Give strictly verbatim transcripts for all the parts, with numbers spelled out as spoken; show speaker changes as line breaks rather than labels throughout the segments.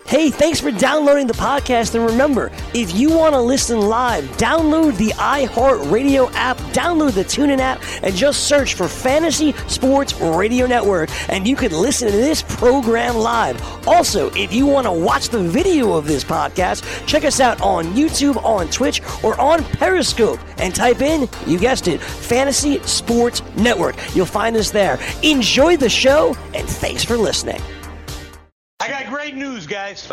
Hey, thanks for downloading the podcast, and remember, if you want to listen live, download the iHeartRadio app, download the TuneIn app, and just search for Fantasy Sports Radio Network, and you can listen to this program live. Also, if you want to watch the video of this podcast, check us out on YouTube, on Twitch, or on Periscope, and type in, you guessed it, Fantasy Sports Network. You'll find us there. Enjoy the show, and thanks for listening.
I got great news, guys.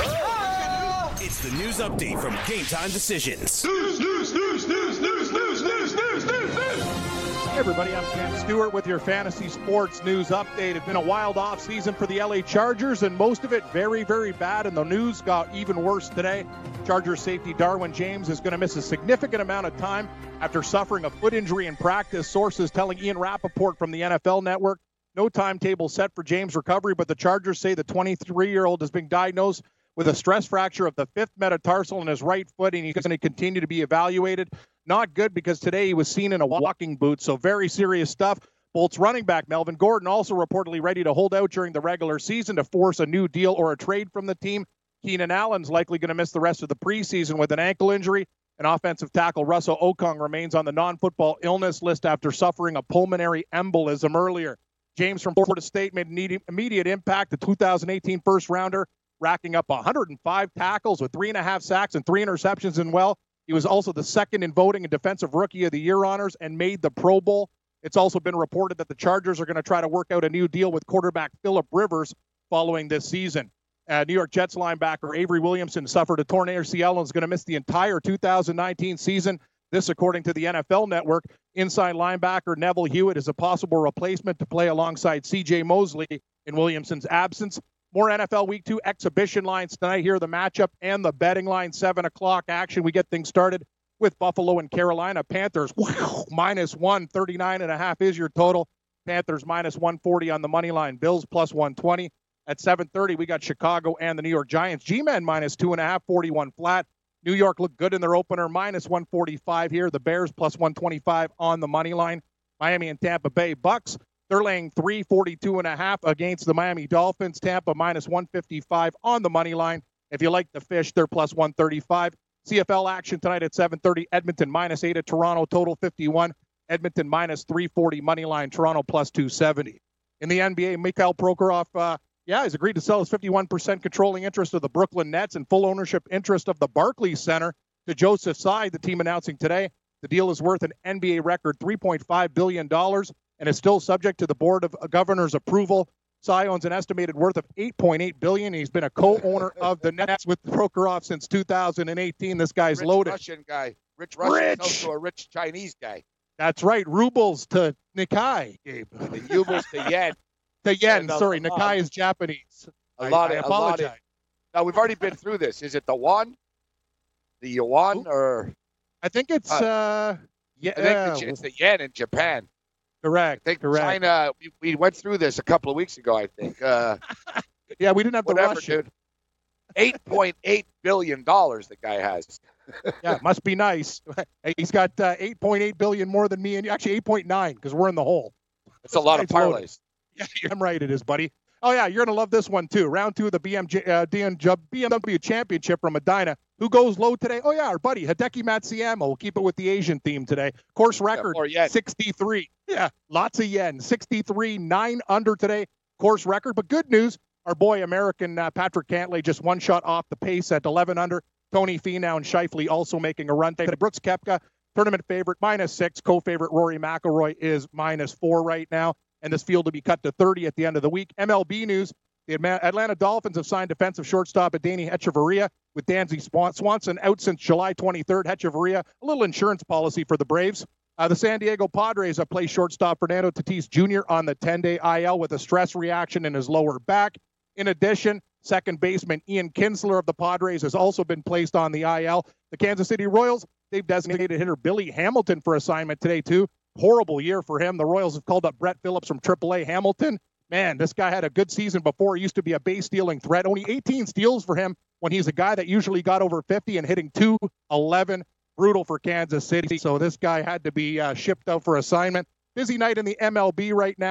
It's the news update from Game Time Decisions.
News, news, news, news, news, news, news, news, news, news. Hey everybody, I'm Ken Stewart with your Fantasy Sports News Update. It's been a wild offseason for the L A Chargers, and most of it very, very bad, and the news got even worse today. Chargers safety Darwin James is going to miss a significant amount of time after suffering a foot injury in practice. Sources telling Ian Rappaport from the N F L Network. No timetable set for James' recovery, but the Chargers say the twenty-three-year-old has been diagnosed with a stress fracture of the fifth metatarsal in his right foot, and he's going to continue to be evaluated. Not good because today he was seen in a walking boot, so very serious stuff. Bolts running back Melvin Gordon also reportedly ready to hold out during the regular season to force a new deal or a trade from the team. Keenan Allen's likely going to miss the rest of the preseason with an ankle injury. And offensive tackle Russell Okung remains on the non-football illness list after suffering a pulmonary embolism earlier. James from Florida State made an immediate impact, the two thousand eighteen first-rounder, racking up one hundred five tackles with three and a half sacks and three interceptions. And, well, he was also the second in voting in Defensive Rookie of the Year honors and made the Pro Bowl. It's also been reported that the Chargers are going to try to work out a new deal with quarterback Phillip Rivers following this season. Uh, New York Jets linebacker Avery Williamson suffered a torn A C L and is going to miss the entire two thousand nineteen season. This, according to the N F L Network. Inside linebacker Neville Hewitt is a possible replacement to play alongside C J Mosley in Williamson's absence. More N F L Week two exhibition lines tonight. Here are the matchup and the betting line. seven o'clock action. We get things started with Buffalo and Carolina. Panthers, wow, minus one thirty-nine and a half is your total. Panthers minus one forty on the money line. Bills plus one twenty. At seven thirty, we got Chicago and the New York Giants. G-Men minus two and a half, forty-one flat. New York looked good in their opener, minus one forty-five here. The Bears plus one twenty-five on the money line. Miami and Tampa Bay Bucks, they're laying three forty-two and a half against the Miami Dolphins. Tampa minus one fifty-five on the money line. If you like the fish, they're plus one thirty-five. C F L action tonight at seven thirty. Edmonton minus eight at Toronto, total fifty-one. Edmonton minus three forty money line. Toronto plus two seventy. In the N B A, Mikhail Prokhorov, uh, yeah, he's agreed to sell his fifty-one percent controlling interest of the Brooklyn Nets and full ownership interest of the Barclays Center to Joseph Tsai, the team announcing today. The deal is worth an N B A record three point five billion dollars and is still subject to the Board of Governors approval. Tsai owns an estimated worth of eight point eight billion dollars. He's been a co-owner of the Nets with Prokhorov since two thousand eighteen. This guy's
rich
loaded.
Russian guy. Rich Russian
Rich.
also a rich Chinese guy.
That's right. Rubles to Nikkei, Gabe.
The rubles to yen.
The yen,
And, uh,
sorry.
uh,
Nikkei is Japanese.
A
I,
lot
I
of, a lot
apologize.
of, now, we've already been through this. Is it the won? The yuan? Or
I think it's,
Uh,
uh, yeah,
I think the, it's the yen in Japan.
correct.
I think
correct.
China, we, we went through this a couple of weeks ago, I think. Uh,
Yeah, we didn't have the
whatever,
Russian.
dude. eight point eight billion dollars the guy has.
Yeah, must be nice. He's got uh, eight point eight billion more than me, and actually eight point nine because we're in the hole.
That's a lot of
It's loaded.
parlays.
Yeah, I'm right. It is, buddy. Oh yeah, you're gonna love this one too. Round two of the B M J, uh, D M W Championship from Medina. Who goes low today? Oh yeah, our buddy Hideki Matsuyama. We'll keep it with the Asian theme today. Course record
more yen.
sixty-three. Yeah, lots of yen. sixty-three, nine under today. Course record. But good news, our boy American uh, Patrick Cantlay just one shot off the pace at eleven under. Tony Finau and Scheifele also making a run. Brooks Koepka, tournament favorite, minus six. Co-favorite Rory McIlroy is minus four right now. And this field to be cut to thirty at the end of the week. M L B news, the Atlanta Dolphins have signed defensive shortstop Adeiny Hechavarria with Dansby Swanson out since July twenty-third. Hechavarria, a little insurance policy for the Braves. Uh, the San Diego Padres have placed shortstop Fernando Tatis Junior on the ten-day I L with a stress reaction in his lower back. In addition, second baseman Ian Kinsler of the Padres has also been placed on the I L. The Kansas City Royals, they've designated hitter Billy Hamilton for assignment today, too. Horrible year for him. The Royals have called up Brett Phillips from triple A Hamilton. Man, this guy had a good season before. He used to be a base stealing threat. Only eighteen steals for him when he's a guy that usually got over fifty and hitting two eleven. Brutal for Kansas City. So this guy had to be uh, shipped out for assignment. Busy night in the M L B right now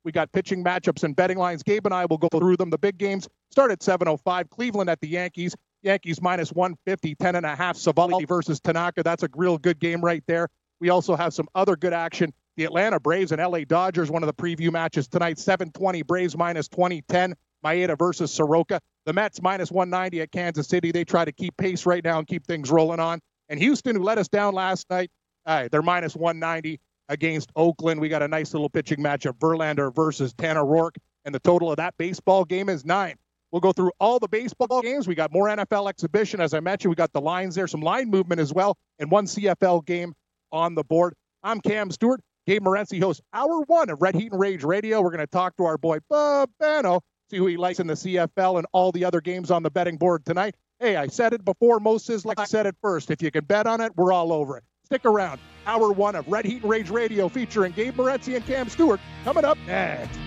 We got pitching matchups and betting lines. Gabe and I will go through them. The big games start at seven oh five. Cleveland at the Yankees. Yankees minus one fifty, ten and a half. Savali versus Tanaka. That's a real good game right there. We also have some other good action. The Atlanta Braves and L A Dodgers, one of the preview matches tonight. seven twenty, Braves minus twenty ten. Maeda versus Soroka. The Mets minus one ninety at Kansas City. They try to keep pace right now and keep things rolling on. And Houston, who let us down last night, uh, they're minus one ninety against Oakland. We got a nice little pitching matchup. Verlander versus Tanner Roark. And the total of that baseball game is nine. We'll go through all the baseball games. We got more N F L exhibition. As I mentioned, we got the lines there, some line movement as well, and one C F L game on the board. I'm Cam Stewart. Gabe Morency hosts Hour One of Red Heat and Rage Radio. We're going to talk to our boy Bob Bano, see who he likes in the C F L and all the other games on the betting board tonight. Hey, I said it before. Most is like I said it first. If you can bet on it, we're all over it. Stick around. Hour One of Red Heat and Rage Radio featuring Gabe Morency and Cam Stewart coming up next.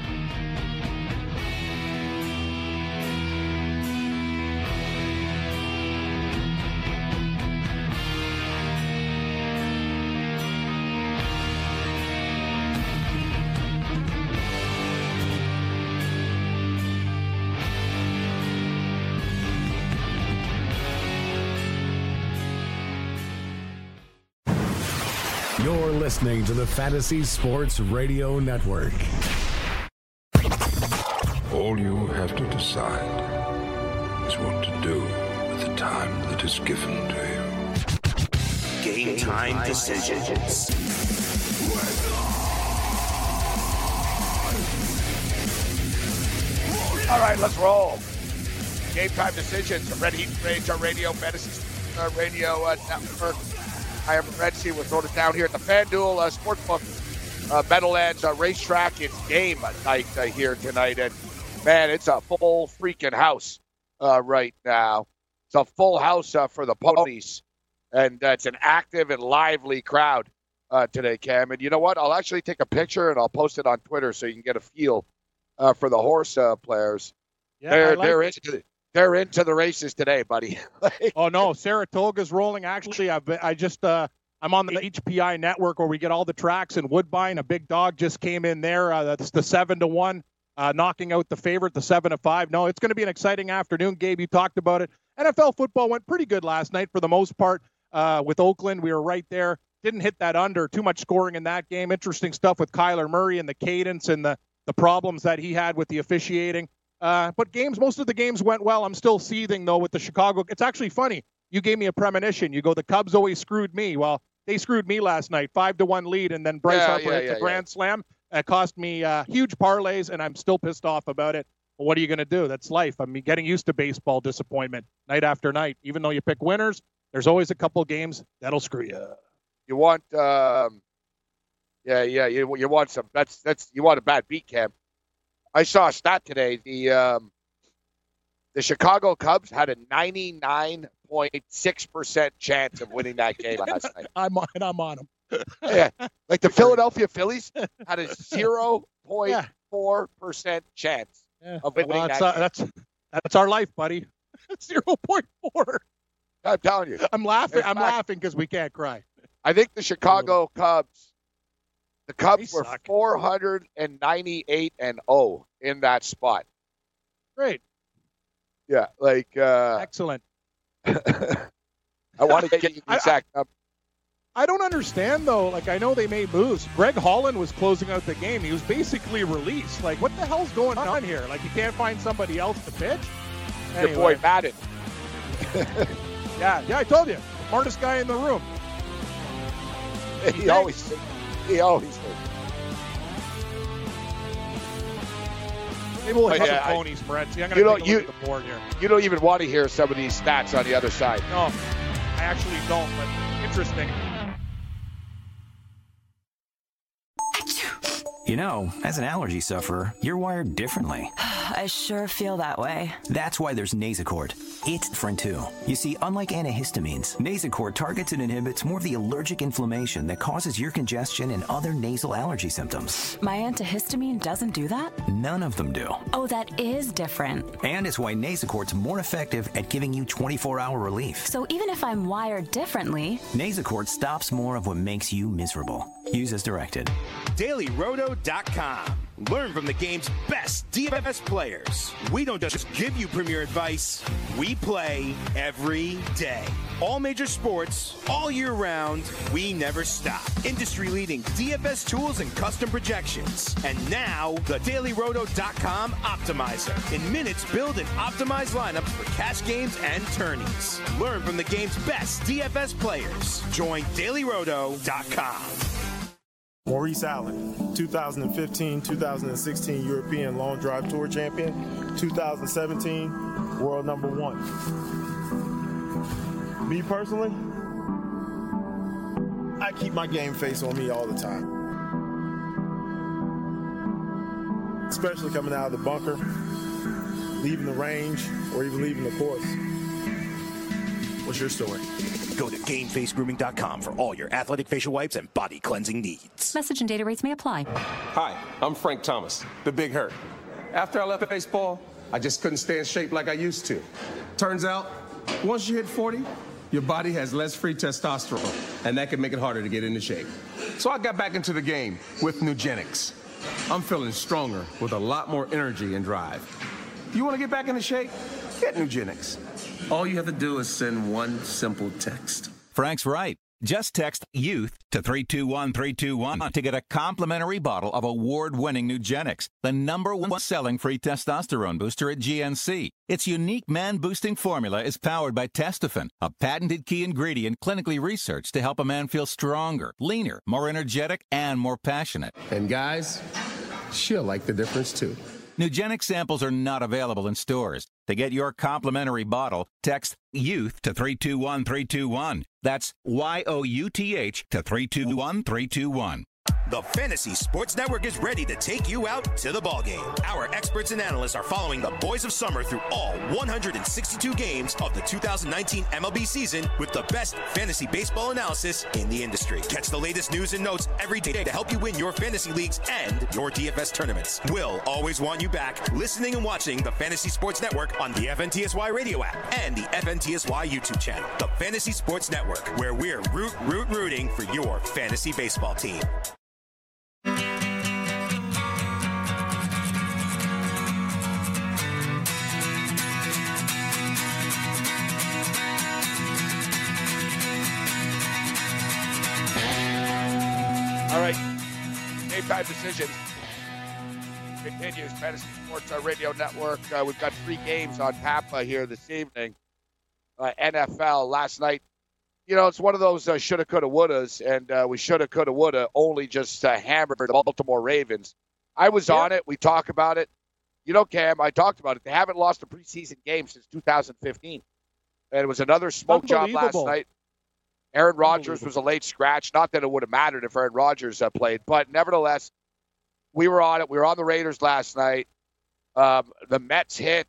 You're listening to the Fantasy Sports Radio Network.
All you have to decide is what to do with the time that is given to you.
Game time decisions.
All right, let's roll. Game time decisions. Red Heat Rage, our radio fantasy uh, radio uh, network. I am Morency. We're throwing it down here at the FanDuel uh, Sportsbook uh, Meadowlands uh, Racetrack. It's game night uh, here tonight. And, man, it's a full freaking house uh, right now. It's a full house uh, for the ponies. And uh, it's an active and lively crowd uh, today, Cam. And you know what? I'll actually take a picture and I'll post it on Twitter so you can get a feel uh, for the horse uh, players.
Yeah,
they're,
like
they're, into, they're into the races today, buddy.
Oh no, Saratoga's rolling. Actually, I've been, I just uh, I'm on the H P I network where we get all the tracks in Woodbine. A big dog just came in there. Uh, that's the seven to one, uh, knocking out the favorite, the seven to five. No, it's going to be an exciting afternoon. Gabe, you talked about it. N F L football went pretty good last night for the most part. Uh, with Oakland, we were right there. Didn't hit that under. Too much scoring in that game. Interesting stuff with Kyler Murray and the cadence and the the problems that he had with the officiating. Uh, but games, most of the games went well. I'm still seething, though, with the Chicago. It's actually funny. You gave me a premonition. You go, the Cubs always screwed me. Well, they screwed me last night. Five to one lead, and then Bryce
yeah,
Harper
yeah,
hit
yeah,
the grand yeah. slam. It cost me uh, huge parlays, and I'm still pissed off about it. But what are you going to do? That's life. I mean, getting used to baseball disappointment night after night. Even though you pick winners, there's always a couple games that'll screw you.
You want, um, yeah, yeah, you, you want some. That's that's you want a bad beat, Cam. I saw a stat today. The um, the Chicago Cubs had a ninety-nine point six percent chance of winning that game last night.
I'm on, I'm on them.
Yeah, like the Philadelphia Phillies had a zero point four percent chance
yeah.
of winning
well,
that
uh,
game.
That's that's our life, buddy. zero point four.
I'm telling you.
I'm laughing.
In
I'm
fact,
laughing because we can't cry.
I think the Chicago Cubs, the Cubs
They
were
suck.
four hundred ninety-eight and oh in that spot.
Great.
Yeah, like uh,
Excellent.
I want to get you the exact number.
I don't understand, though. Like, I know they made moves. Greg Holland was closing out the game. He was basically released. Like, what the hell's going on here? Like, you can't find somebody else to pitch?
Your
Anyway.
boy Madden.
Yeah, yeah, I told you. Smartest guy in the room.
He always, he always did.
Maybe we'll
But
hit
yeah,
some
I-
ponies, Morency. I'm going
you
to
know,
take a
you-
look at the board here.
You don't even want to hear some of these stats on the other side.
No, I actually don't, but interesting.
You know, as an allergy sufferer, you're wired differently.
I sure feel that way.
That's why there's Nasacort. It's different too. You see, unlike antihistamines, Nasacort targets and inhibits more of the allergic inflammation that causes ear congestion and other nasal allergy symptoms.
My antihistamine doesn't do that?
None of them do.
Oh, that is different.
And it's why Nasacort's more effective at giving you twenty-four hour relief.
So even if I'm wired differently,
Nasacort stops more of what makes you miserable. Use as directed.
Daily Roto dot com. Learn from the game's best D F S players. We don't just give you premier advice, we play every day. All major sports, all year round, we never stop. Industry-leading D F S tools and custom projections. And now, the Daily Roto dot com Optimizer. In minutes, build and optimize lineups for cash games and tourneys. Learn from the game's best D F S players. Join Daily Roto dot com.
Maurice Allen, two thousand fifteen two thousand sixteen European Long Drive Tour champion, two thousand seventeen world number one. Me personally, I keep my game face on me all the time. Especially coming out of the bunker, leaving the range, or even leaving the course. What's your story?
Go to game face grooming dot com for all your athletic facial wipes and body cleansing needs.
Message and data rates may apply.
Hi, I'm Frank Thomas, the Big Hurt. After I left baseball, I just couldn't stay in shape like I used to. Turns out, once you hit forty, your body has less free testosterone, and that can make it harder to get into shape. So I got back into the game with Nugenix. I'm feeling stronger with a lot more energy and drive. You want to get back into shape? Get Nugenix. All you have to do is send one simple text.
Frank's right. Just text YOUTH to three two one three two one to get a complimentary bottle of award-winning Nugenix, the number one selling free testosterone booster at G N C. Its unique man-boosting formula is powered by Testofen, a patented key ingredient clinically researched to help a man feel stronger, leaner, more energetic, and more passionate.
And guys, she'll like the difference too.
Nugenix samples are not available in stores. To get your complimentary bottle, text YOUTH to three two one three two one. That's Y O U T H to three two one three two one.
The Fantasy Sports Network is ready to take you out to the ballgame. Our experts and analysts are following the boys of summer through all one hundred sixty-two games of the two thousand nineteen M L B season with the best fantasy baseball analysis in the industry. Catch the latest news and notes every day to help you win your fantasy leagues and your D F S tournaments. We'll always want you back listening and watching the Fantasy Sports Network on the F N T S Y radio app and the F N T S Y YouTube channel. The Fantasy Sports Network, where we're root, root, rooting for your fantasy baseball team.
All right, Game Time Decisions continues. Fantasy Sports uh, Radio Network. Uh, we've got three games on tap uh, here this evening. Uh, N F L last night. You know, it's one of those uh, shoulda, coulda, wouldas, and uh, we shoulda, coulda, woulda only just uh, hammered the Baltimore Ravens. I was yeah. on it. We talk about it. You know, Cam, I talked about it. They haven't lost a preseason game since two thousand fifteen. And it was another smoke job last night. Aaron Rodgers was a late scratch. Not that it would have mattered if Aaron Rodgers uh, played, but nevertheless, we were on it. We were on the Raiders last night. Um, the Mets hit,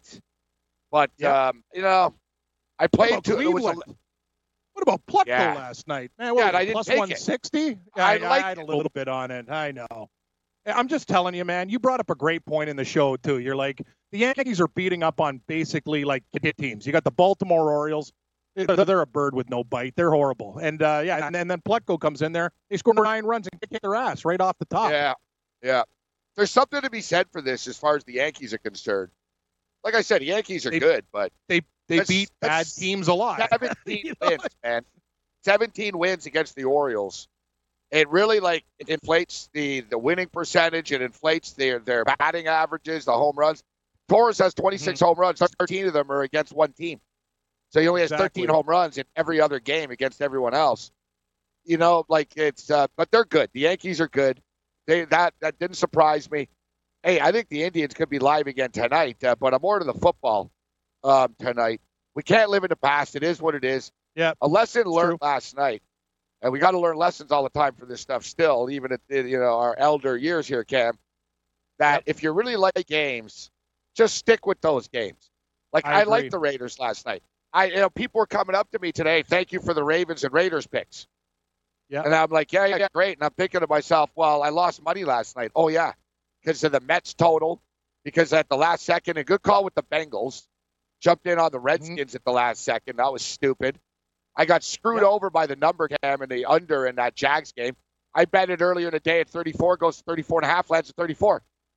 but yeah. um, you know, I played to. It was a,
what about Plutko
yeah.
last night? Man, what
yeah,
was
I
it,
didn't
plus
take
one sixty?
it.
Yeah,
I,
I,
liked
I had a
it.
little bit on it. I know. I'm just telling you, man. You brought up a great point in the show too. You're like, the Yankees are beating up on basically like cadet teams. You got the Baltimore Orioles. They're a bird with no bite. They're horrible. And, uh, yeah, and, and then Plutko comes in there. They score nine runs and kick their ass right off the top.
Yeah, yeah. There's something to be said for this as far as the Yankees are concerned. Like I said, the Yankees are
they,
good, but
they they beat bad teams a lot.
seventeen
you know?
wins, man. seventeen wins against the Orioles. It really, like, it inflates the, the winning percentage. It inflates their, their batting averages, the home runs. Torres has twenty-six mm-hmm. home runs. thirteen of them are against one team. So he only has exactly. thirteen home runs in every other game against everyone else. You know, like it's, uh, but they're good. The Yankees are good. They that that didn't surprise me. Hey, I think the Indians could be live again tonight, uh, but I'm more to the football um, tonight. We can't live in the past. It is what it is.
Yeah,
a lesson learned
true.
last night, and we got to learn lessons all the time for this stuff. Still, even at you know our elder years here, Cam. That yep. if you really like games, just stick with those games. Like I, I liked the Raiders last night. I, you know, people were coming up to me today. Thank you for the Ravens and Raiders picks.
Yeah.
And I'm like, yeah, yeah, great. And I'm thinking to myself, well, I lost money last night. Oh yeah, because of the Mets total. Because at the last second, a good call with the Bengals. Jumped in on the Redskins mm-hmm. at the last second. That was stupid. I got screwed yeah. over by the number cam and the under in that Jags game. I bet it earlier in the day at thirty-four, goes to thirty-four and a half, lands at thirty-four.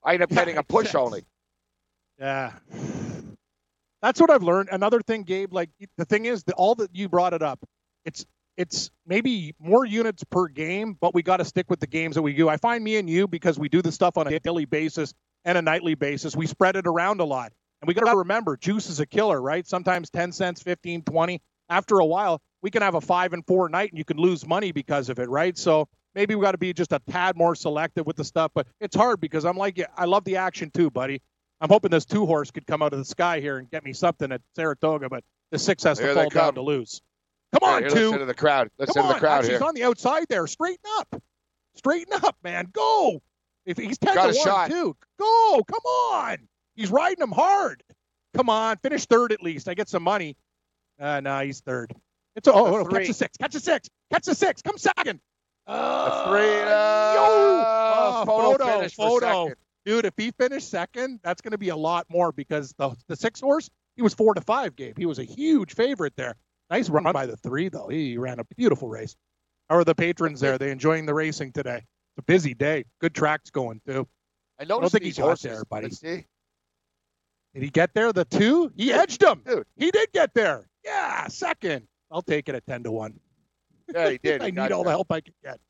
I end up getting a push only.
Yeah. That's what I've learned. Another thing, Gabe, like the thing is that all that you brought it up, it's it's maybe more units per game, but we got to stick with the games that we do. I find me and you, because we do the stuff on a daily basis and a nightly basis, we spread it around a lot. And we got to remember, juice is a killer, right? Sometimes ten cents, fifteen, twenty. After a while, we can have a five and four night and you can lose money because of it, right? So maybe we got to be just a tad more selective with the stuff, but it's hard because I'm like, I love the action too, buddy. I'm hoping this two horse could come out of the sky here and get me something at Saratoga, but the six has to
Here
fall
they come.
down to lose. Come on,
Here,
two.
Listen to the crowd. Listen
Come
to the
on,
crowd
Actually,
here.
he's on the outside there. Straighten up. Straighten up, man. Go. If he's ten
Got
to
a
one,
shot.
too. Go. Come on. He's riding him hard. Come on. Finish third at least. I get some money. Uh, no, he's third. It's a, oh, oh, catch a six. Catch a six. Catch a six. Come second. Uh,
The three. Uh,
yo.
oh, photo,
photo.
finish for
photo.
second.
Dude, if he finished second, that's going to be a lot more because the the six horse, he was four to five, Gabe. He was a huge favorite there. Nice run by the three, though. He ran a beautiful race. How are the patrons there? Are they enjoying the racing today? It's a busy day. Good tracks going, too.
I
I don't
noticed
think
these
he got
horses.
there, buddy.
Let's see.
Did he get there? The two? He edged him.
Dude.
He did get there. Yeah, second. I'll take it at ten to one.
Yeah, he did. He
I
got
need all
there.
the help I can get.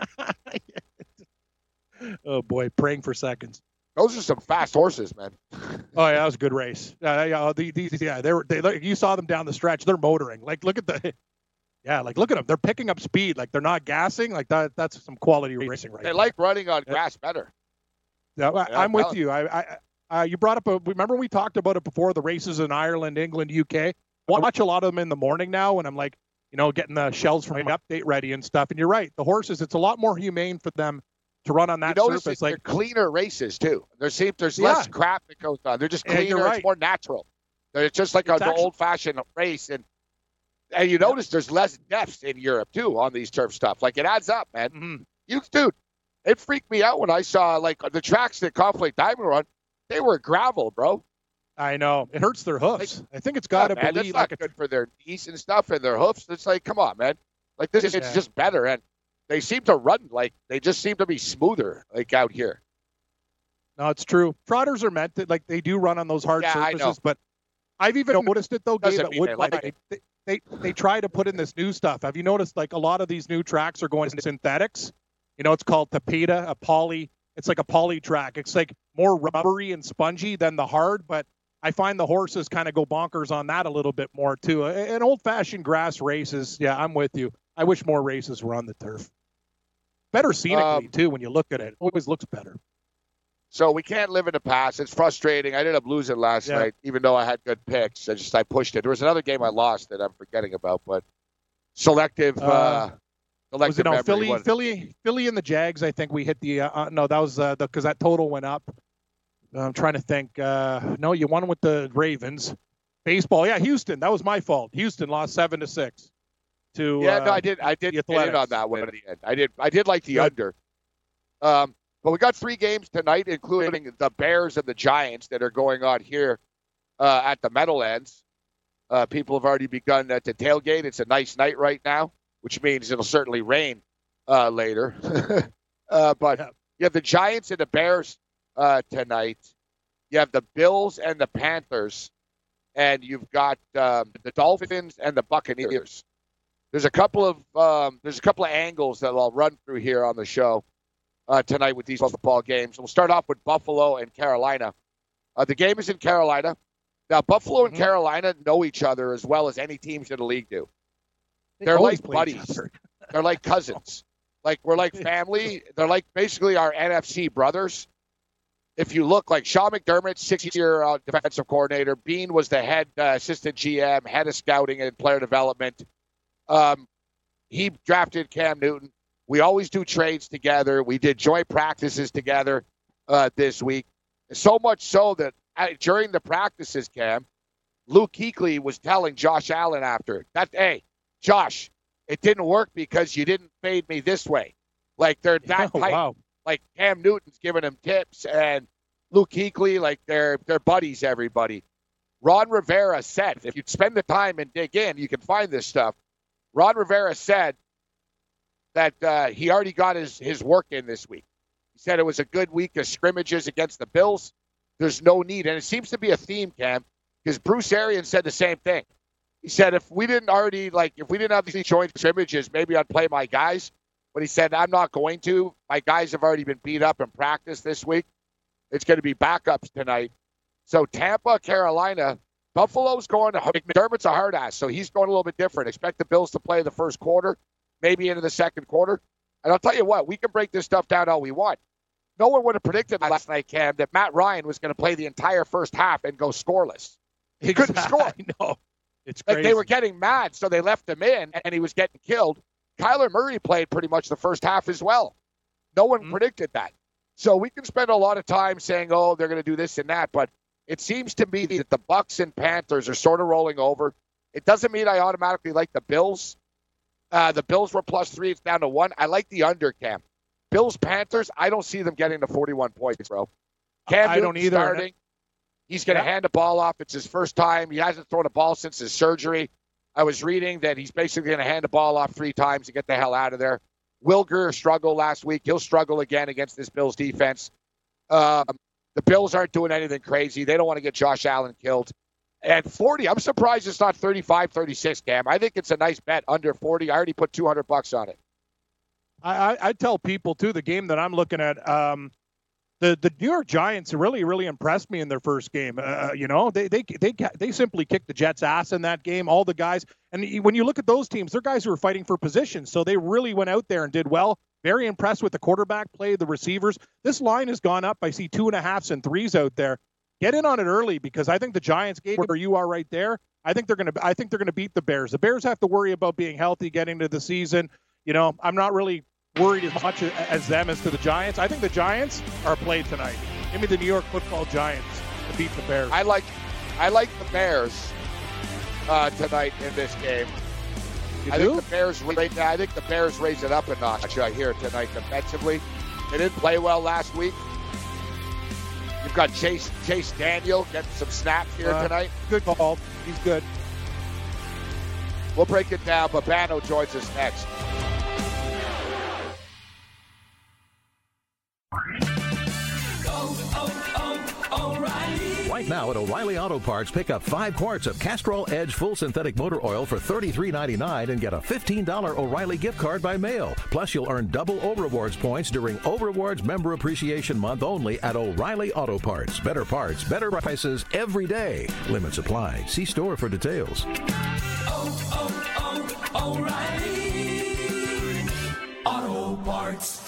Oh, boy. Praying for seconds.
Those are some fast horses, man.
Oh yeah, that was a good race. Uh, yeah, the, these, yeah, they were. They, like, you saw them down the stretch. They're motoring. Like, look at the. Yeah, like look at them. They're picking up speed. Like they're not gassing. Like that. That's some quality racing right
They
there.
like running on grass better.
Yeah, I,
Yeah,
I'm with
well-
you. I, I, uh, you brought up a. Remember we talked about it before, the races in Ireland, England, U K. Watch a lot of them in the morning now, when I'm like, you know, getting the shells from the update ready and stuff. And you're right. The horses, it's a lot more humane for them to run on that
You notice
surface.
that
Like
they're cleaner races too. There seems there's
Yeah.
less crap that goes on. They're just
Yeah, you're
cleaner.
right.
It's more natural. It's just like
It's
an
actually-
old-fashioned race, and and you notice there's less depths in Europe too on these turf stuff. Like it adds up, man.
Mm-hmm.
You dude, it freaked me out when I saw like the tracks that Conflict Diamond were on. They were gravel, bro.
I know it hurts their hoofs. I think it's got to
Yeah, man,
believe
that's not
like a
good for their knees and stuff and their hoofs. It's like, come on, man. Like this is it's
Yeah.
just better, and they seem to run like they just seem to be smoother, like out here.
No, it's true. Trotters are meant to, like, they do run on those hard
Yeah, I know.
surfaces, but I've even noticed it, though, Gabe,
Doesn't
at
mean they
Woodbine.
like it.
They, they, they try to put in this new stuff. Have you noticed, like, a lot of these new tracks are going to synthetics? You know, it's called Tapeta, a poly. It's like a poly track. It's, like, more rubbery and spongy than the hard, but I find the horses kind of go bonkers on that a little bit more, too. An old-fashioned grass races, yeah, I'm with you. I wish more races were on the turf. Better scenically,
Um,
too, when you look at it. It always looks better.
So we can't live in the past. It's frustrating. I ended up losing last
Yeah.
night, even though I had good picks. I just I pushed it. There was another game I lost that I'm forgetting about, but selective. Uh,
Uh,
selective
Was it no
memory.
Philly,
What-
Philly, Philly, and the Jags? I think we hit the. Uh, uh, no, that was uh, the because that total went up. I'm trying to think. Uh, no, you won with the Ravens. Baseball, yeah, Houston. That was my fault. Houston lost seven to six. To
Yeah,
uh,
no, I did. I did
the
get in on
Athletics.
that one at the end. I did. I did like the
Good.
under. Um, but we got three games tonight, including the Bears and the Giants that are going on here uh, at the Meadowlands. Uh, people have already begun uh, to tailgate. It's a nice night right now, which means it'll certainly rain uh, later. uh, but
Yeah.
you have the Giants and the Bears uh, tonight. You have the Bills and the Panthers, and you've got um, the Dolphins and the Buccaneers. There's a couple of um, there's a couple of angles that I'll run through here on the show uh, tonight with these football games. We'll start off with Buffalo and Carolina. Uh, the game is in Carolina. Now, Buffalo and
Mhm.
Carolina know each other as well as any teams in the league do.
They
They're
always
like
play each
buddies.
other.
They're like cousins. Like we're like family. They're like basically our N F C brothers. If you look, like Sean McDermott, six-year uh, defensive coordinator. Bean was the head uh, assistant G M, head of scouting and player development. Um, he drafted Cam Newton. We always do trades together. We did joint practices together uh, this week. So much so that uh, during the practices, Cam, Luke Kuechly was telling Josh Allen after that, hey, Josh, it didn't work because you didn't fade me this way. Like they're that
Oh,
tight.
wow.
Like Cam Newton's giving him tips, and Luke Kuechly, like they're they're buddies. Everybody. Ron Rivera said, if you spend the time and dig in, you can find this stuff. Ron Rivera said that uh, he already got his his work in this week. He said it was a good week of scrimmages against the Bills. There's no need. And it seems to be a theme, Cam, because Bruce Arians said the same thing. He said if we didn't already, like, if we didn't have these joint scrimmages, maybe I'd play my guys. But he said, I'm not going to. My guys have already been beat up in practice this week. It's going to be backups tonight. So Tampa, Carolina, Buffalo's going to, McDermott's a hard ass, so he's going a little bit different. Expect the Bills to play the first quarter, maybe into the second quarter. And I'll tell you what, we can break this stuff down all we want. No one would have predicted last night, Cam, that Matt Ryan was going to play the entire first half and go scoreless. He couldn't score.
I know. It's
like
crazy.
They were getting mad, so they left him in, and he was getting killed. Kyler Murray played pretty much the first half as well. No one mm-hmm. predicted that. So we can spend a lot of time saying, oh, they're going to do this and that, but it seems to me that the Bucs and Panthers are sort of rolling over. It doesn't mean I automatically like the Bills. Uh, the Bills were plus three. It's down to one. I like the under, Cam. Bills, Panthers, I don't see them getting to forty-one points, bro. Cam
I don't either.
Starting. He's going to yeah. hand the ball off. It's his first time. He hasn't thrown a ball since his surgery. I was reading that he's basically going to hand the ball off three times to get the hell out of there. Will Grier struggled last week. He'll struggle again against this Bills defense. Um, the Bills aren't doing anything crazy. They don't want to get Josh Allen killed. And forty, I'm surprised it's not thirty-five thirty-six, Cam. I think it's a nice bet under forty. I already put two hundred bucks on it.
I, I, I tell people, too, the game that I'm looking at, um, the, the New York Giants really, really impressed me in their first game. Uh, you know, they, they they they simply kicked the Jets' ass in that game, all the guys. And when you look at those teams, they're guys who are fighting for position. So they really went out there and did well. Very impressed with the quarterback play, the receivers. This line has gone up. I see two and a halves and threes out there. Get in on it early because I think the Giants game where you are right there. I think they're going to. I think they're going to beat the Bears. The Bears have to worry about being healthy, getting to the season. You know, I'm not really worried as much as them as to the Giants. I think the Giants are played tonight. Give me the New York Football Giants to beat the Bears.
I like, I like the Bears uh, tonight in this game.
You
I
do?
think the Bears. I think the Bears raise it up a notch uh, here tonight defensively. They didn't play well last week. You've got Chase Chase Daniel getting some snaps here
uh,
tonight.
Good call. He's good.
We'll break it down. Babano joins us next.
Right now at O'Reilly Auto Parts, pick up five quarts of Castrol Edge Full Synthetic Motor Oil for thirty-three ninety-nine and get a fifteen dollars O'Reilly gift card by mail. Plus, you'll earn double O-Rewards points during O-Rewards Member Appreciation Month only at O'Reilly Auto Parts. Better parts, better prices every day. Limits apply. See store for details.
Oh, oh, oh, O'Reilly Auto Parts.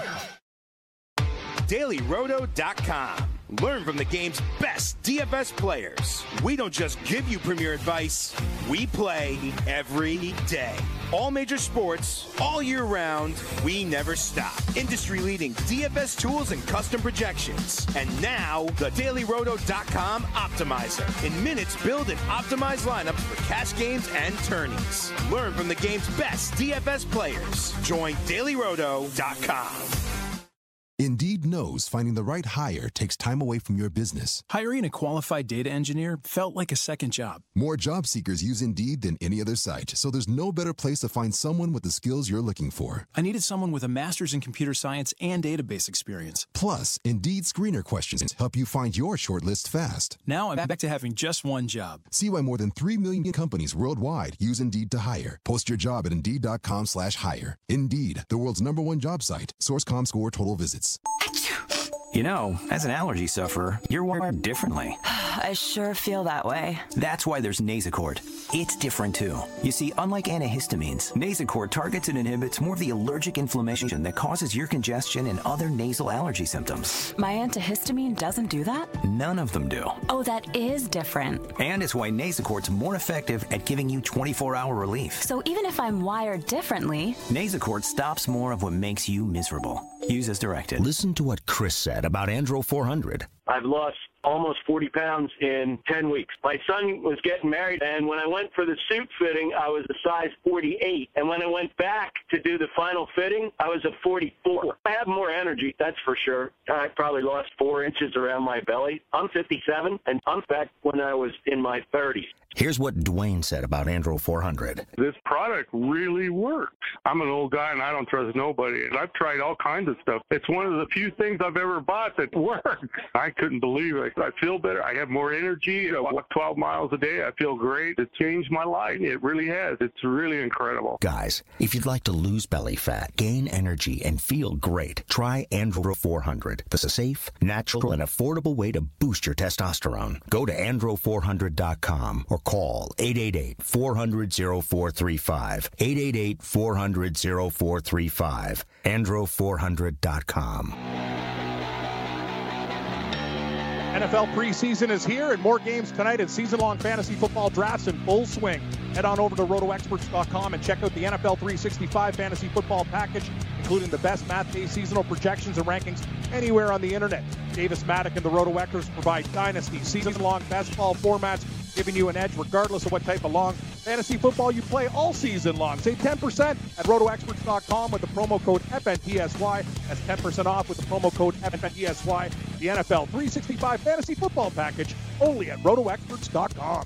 Daily Roto dot com. Learn from the game's best D F S players. We don't just give you premier advice, we play every day. All major sports, all year round, we never stop. Industry-leading D F S tools and custom projections. And now, the Daily Roto dot com Optimizer. In minutes, build and optimize lineups for cash games and tourneys. Learn from the game's best D F S players. Join Daily Roto dot com.
Indeed knows finding the right hire takes time away from your business.
Hiring a qualified data engineer felt like a second job.
More job seekers use Indeed than any other site, so there's no better place to find someone with the skills you're looking for.
I needed someone with a master's in computer science and database experience.
Plus, Indeed screener questions help you find your shortlist fast.
Now I'm back to having just one job.
See why more than three million companies worldwide use Indeed to hire. Post your job at Indeed.com slash hire. Indeed, the world's number one job site. Source.com score total visits.
You know, as an allergy sufferer, you're wired differently.
I sure feel that way.
That's why there's Nasacort. It's different, too. You see, unlike antihistamines, Nasacort targets and inhibits more of the allergic inflammation that causes ear congestion and other nasal allergy symptoms.
My antihistamine doesn't do that?
None of them do.
Oh, that is different.
And it's why Nasacort's more effective at giving you twenty-four hour relief.
So even if I'm wired differently,
Nasacort stops more of what makes you miserable. Use as directed.
Listen to what Chris said about Andro four hundred.
I've lost
almost forty pounds in ten weeks. My son was getting married, and when I went for the suit fitting, I was a size forty-eight. And when I went back to do the final fitting, I was a forty-four. I have more energy, that's for sure. I probably lost four inches around my belly. I'm fifty-seven, and I'm back when I was in my thirties.
Here's what Dwayne said about Andro four hundred.
This product really works. I'm an old guy and I don't trust nobody. And I've tried all kinds of stuff. It's one of the few things I've ever bought that works. I couldn't believe it. I feel better. I have more energy. I walk twelve miles a day. I feel great. It changed my life. It really has. It's really incredible.
Guys, if you'd like to lose belly fat, gain energy, and feel great, try Andro four hundred. It's a safe, natural, and affordable way to boost your testosterone. Go to andro four hundred dot com or call eight eight eight, four hundred, oh four three five. eight eight eight, four hundred, oh four three five. andro four hundred dot com.
N F L preseason is here, and more games tonight and season-long fantasy football drafts in full swing. Head on over to roto experts dot com and check out the N F L three sixty-five fantasy football package, including the best math-based seasonal projections and rankings anywhere on the internet. Davis Maddock and the Roto Experts provide dynasty, season-long best ball formats, giving you an edge regardless of what type of long fantasy football you play all season long. Save ten percent at roto experts dot com with the promo code F N T S Y. That's ten percent off with the promo code F N T S Y. The N F L three sixty-five fantasy football package only at roto experts dot com.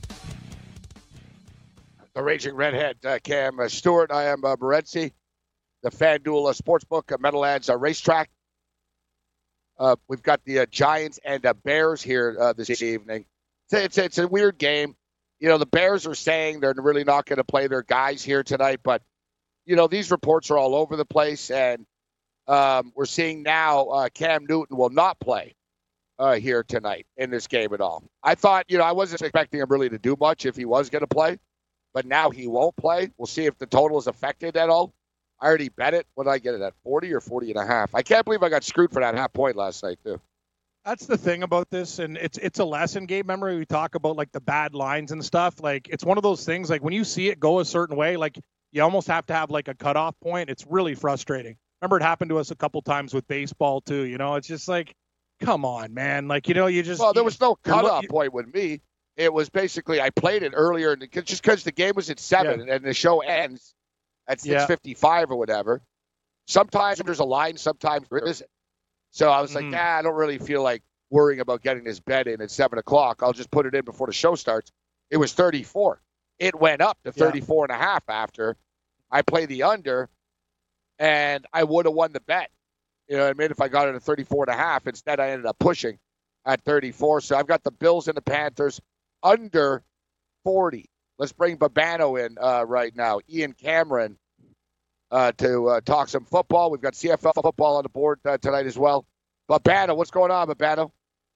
The Raging Redhead, uh, Cam uh, Stewart. I am uh, Morency, the FanDuel uh, Sportsbook, uh, Meadowlands uh, Racetrack. Uh, we've got the uh, Giants and uh, Bears here uh, this evening. It's, it's, it's a weird game. You know, the Bears are saying they're really not going to play their guys here tonight, but, you know, these reports are all over the place, and um, we're seeing now uh, Cam Newton will not play uh, here tonight in this game at all. I thought, you know, I wasn't expecting him really to do much if he was going to play, but now he won't play. We'll see if the total is affected at all. I already bet it. What did I get it at, forty or forty and a half? I can't believe I got screwed for that half point last night, too.
That's the thing about this, and it's it's a lesson game. Remember, we talk about, like, the bad lines and stuff. Like, it's one of those things, like, when you see it go a certain way, like, you almost have to have, like, a cutoff point. It's really frustrating. Remember, it happened to us a couple times with baseball, too. You know, it's just like, come on, man. Like, you know, you just...
Well, there was no cutoff
you,
point with me. It was basically, I played it earlier, and just because the game was at seven, yeah. and the show ends at six fifty-five yeah. or whatever. Sometimes there's a line, sometimes there isn't. So I was mm-hmm. like, nah, I don't really feel like worrying about getting this bet in at seven o'clock. I'll just put it in before the show starts. It was thirty-four. It went up to thirty-four yeah. and a half after I played the under, and I would have won the bet. You know what I mean? If I got it at thirty-four and a half. Instead, I ended up pushing at thirty-four. So I've got the Bills and the Panthers under forty. Let's bring Babano in uh, right now. Ian Cameron uh, to uh, talk some football. We've got C F L football on the board uh, tonight as well. Babano, what's going on, Babano?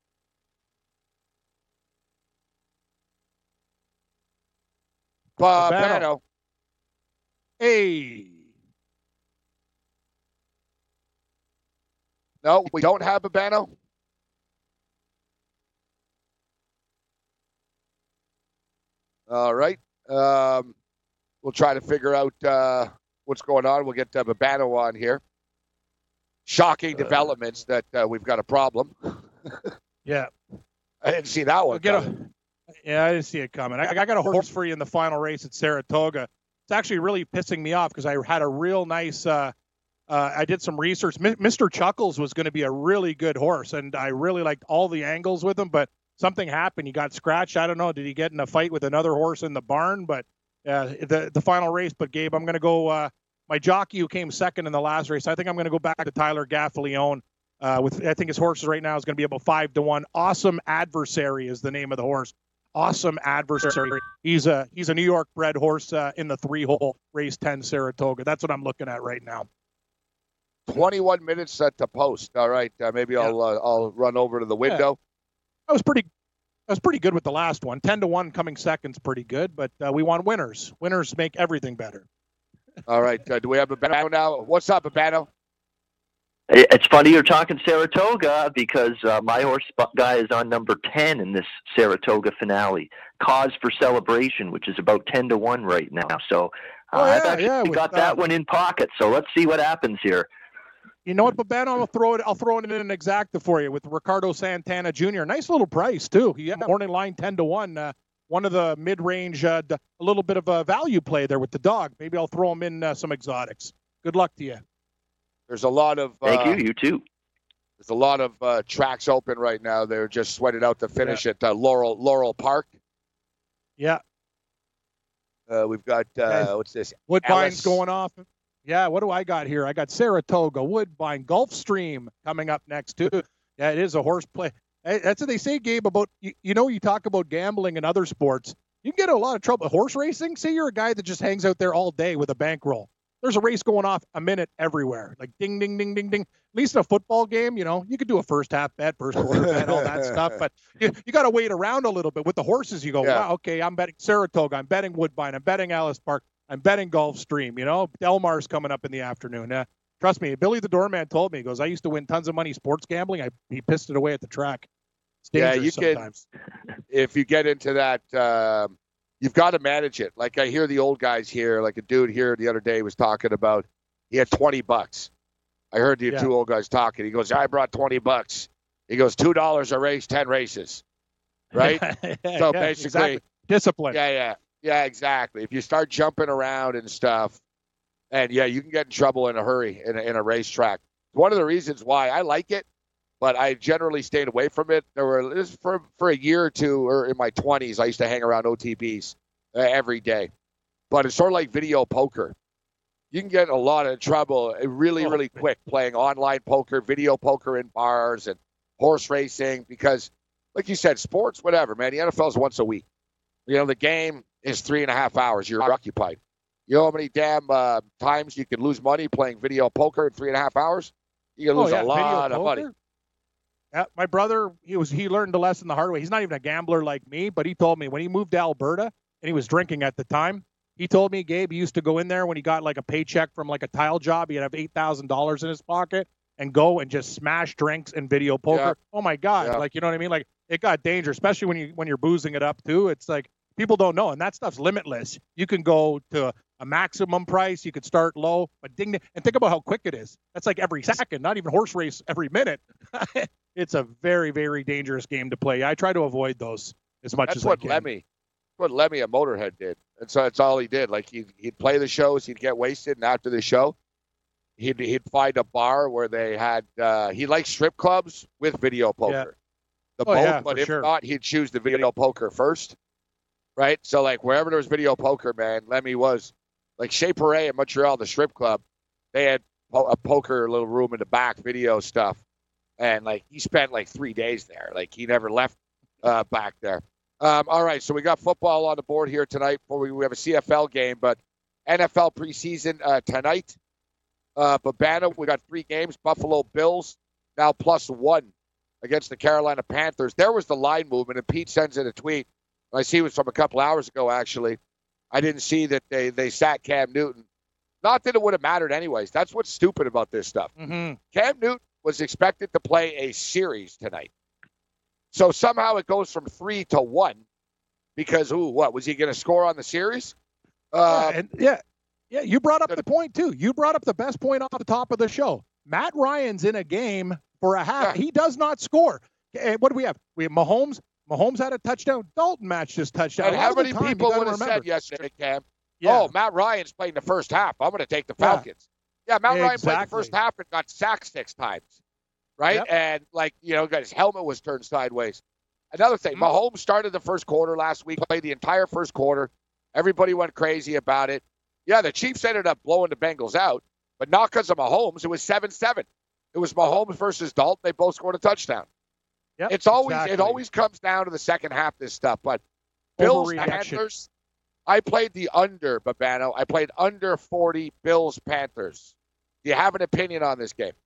Babano.
Hey.
No, we don't have Babano. All right. Um, we'll try to figure out uh, what's going on. We'll get uh, Babano on here. Shocking uh, developments that uh, we've got a problem.
yeah.
I didn't see that one.
Get a, yeah, I didn't see it coming. I, I got a horse for you in the final race at Saratoga. It's actually really pissing me off because I had a real nice uh, uh, – I did some research. M- Mister Chuckles was going to be a really good horse, and I really liked all the angles with him, but something happened. He got scratched. I don't know. Did he get in a fight with another horse in the barn? But uh, the, the final race. But, Gabe, I'm going to go uh, – my jockey who came second in the last race, I think I'm going to go back to Tyler Gaffalione. Uh, with I think his horse right now is going to be about five to one. Awesome Adversary is the name of the horse. Awesome Adversary. He's a he's a New York bred horse uh, in the three hole race ten Saratoga. That's what I'm looking at right now.
twenty-one minutes set to post. All right, uh, maybe yeah. I'll uh, I'll run over to the window.
Yeah. I was pretty I was pretty good with the last one. Ten to one coming second's pretty good, but uh, we want winners. Winners make everything better.
All right. Uh, do we have Babano now? What's up, Babano?
It's funny you're talking Saratoga because uh, my horse guy is on number ten in this Saratoga finale. Cause for Celebration, which is about ten to one right now. So uh, oh, yeah, I've actually
yeah,
got that uh, one in pocket. So let's see what happens here.
You know what, Babano? I'll throw it. I'll throw it in an exacta for you with Ricardo Santana Junior Nice little price too. He had morning line ten to one. Uh, one of the mid-range, uh, a little bit of a value play there with the dog. Maybe I'll throw him in uh, some exotics. Good luck to you.
There's a lot of.
Thank
uh,
you. You too.
There's a lot of uh, tracks open right now. They're just sweated out to finish yeah. at uh, Laurel Laurel Park.
Yeah.
Uh, we've got uh, what's this?
Woodbine's going off. Yeah, what do I got here? I got Saratoga, Woodbine, Gulfstream coming up next, too. Yeah, it is a horse play. That's what they say, Gabe, about, you, you know, you talk about gambling and other sports. You can get in a lot of trouble. Horse racing, say you're a guy that just hangs out there all day with a bankroll. There's a race going off a minute everywhere. Like ding, ding, ding, ding, ding. At least in a football game, you know, you could do a first half bet, first quarter bet, all that stuff. But you, you got to wait around a little bit. With the horses, you go, yeah. wow, okay, I'm betting Saratoga. I'm betting Woodbine. I'm betting Alice Park. I'm betting Gulfstream, you know. Del Mar's coming up in the afternoon. Uh, trust me, Billy the Doorman told me, he goes, I used to win tons of money sports gambling. I He pissed it away at the track. It's dangerous yeah, you sometimes.
Can, if you get into that, uh, you've got to manage it. Like I hear the old guys here, like a dude here the other day was talking about, he had twenty bucks. I heard the yeah. two old guys talking. He goes, I brought twenty bucks. He goes, two dollars a race, ten races. Right?
yeah,
so
yeah,
basically.
Exactly. Discipline.
Yeah, yeah. Yeah, exactly. If you start jumping around and stuff, and yeah, you can get in trouble in a hurry in a, in a racetrack. One of the reasons why I like it, but I generally stayed away from it. There were this for for a year or two, or in my twenties, I used to hang around O T Bs uh, every day. But it's sort of like video poker. You can get in a lot of trouble really, really quick playing online poker, video poker in bars, and horse racing because, like you said, sports, whatever, man. The N F L is once a week. You know, the game is three and a half hours. You're occupied. You know how many damn uh, times you can lose money playing video poker in three and a half hours? You can lose oh, yeah. a lot video of poker? money.
Yeah, my brother, he was he learned the lesson the hard way. He's not even a gambler like me, but he told me when he moved to Alberta and he was drinking at the time, he told me, Gabe, he used to go in there when he got like a paycheck from like a tile job. He'd have eight thousand dollars in his pocket and go and just smash drinks and video poker. Yeah. Oh, my God. Yeah. Like, you know what I mean? Like, it got dangerous, especially when, you, when you're boozing it up, too. It's like, people don't know, and that stuff's limitless. You can go to a maximum price. You could start low, but ding, and think about how quick it is. That's like every second, not even horse race every minute. It's a very, very dangerous game to play. I try to avoid those as much
that's
as
what
I can.
Lemmy, what Lemmy at Motorhead did. And so that's all he did. Like he'd, he'd play the shows, he'd get wasted, and after the show, he'd he'd find a bar where they had. Uh, he liked strip clubs with video poker. Yeah. The
oh,
both,
yeah,
but if
sure.
not, he'd choose the video poker first. Right? So, like, wherever there was video poker, man, Lemmy was. Like, Chez Paré in Montreal, the strip club, they had po- a poker little room in the back, video stuff. And, like, he spent, like, three days there. Like, he never left uh, back there. Um, all right, so we got football on the board here tonight. Before we, we have a C F L game, but N F L preseason uh, tonight. Uh, Babano, we got three games. Buffalo Bills now plus one against the Carolina Panthers. There was the line movement, and Pete sends in a tweet. I see it was from a couple hours ago, actually. I didn't see that they, they sat Cam Newton. Not that it would have mattered anyways. That's what's stupid about this stuff.
Mm-hmm.
Cam Newton was expected to play a series tonight. So somehow it goes from three to one because, ooh, what? Was he going to score on the series?
Uh, yeah, and, yeah, yeah, you brought up the point, too. You brought up the best point off the top of the show. Matt Ryan's in a game for a half. Yeah. He does not score. What do we have? We have Mahomes. Mahomes had a touchdown. Dalton matched his touchdown.
And how many time, people would have remember. said yesterday, Cam, yeah. oh, Matt Ryan's playing the first half. I'm going to take the Falcons. Yeah, yeah Matt exactly. Ryan played the first half and got sacked six times, right? Yep. And, like, you know, got his helmet was turned sideways. Another thing, mm-hmm. Mahomes started the first quarter last week, played the entire first quarter. Everybody went crazy about it. Yeah, the Chiefs ended up blowing the Bengals out, but not because of Mahomes. It was seven seven. It was Mahomes versus Dalton. They both scored a touchdown.
Yep,
it's always
exactly.
It always comes down to the second half, this stuff. But Bills Panthers, I played the under, Babano. I played under forty Bills Panthers. Do you have an opinion on this game?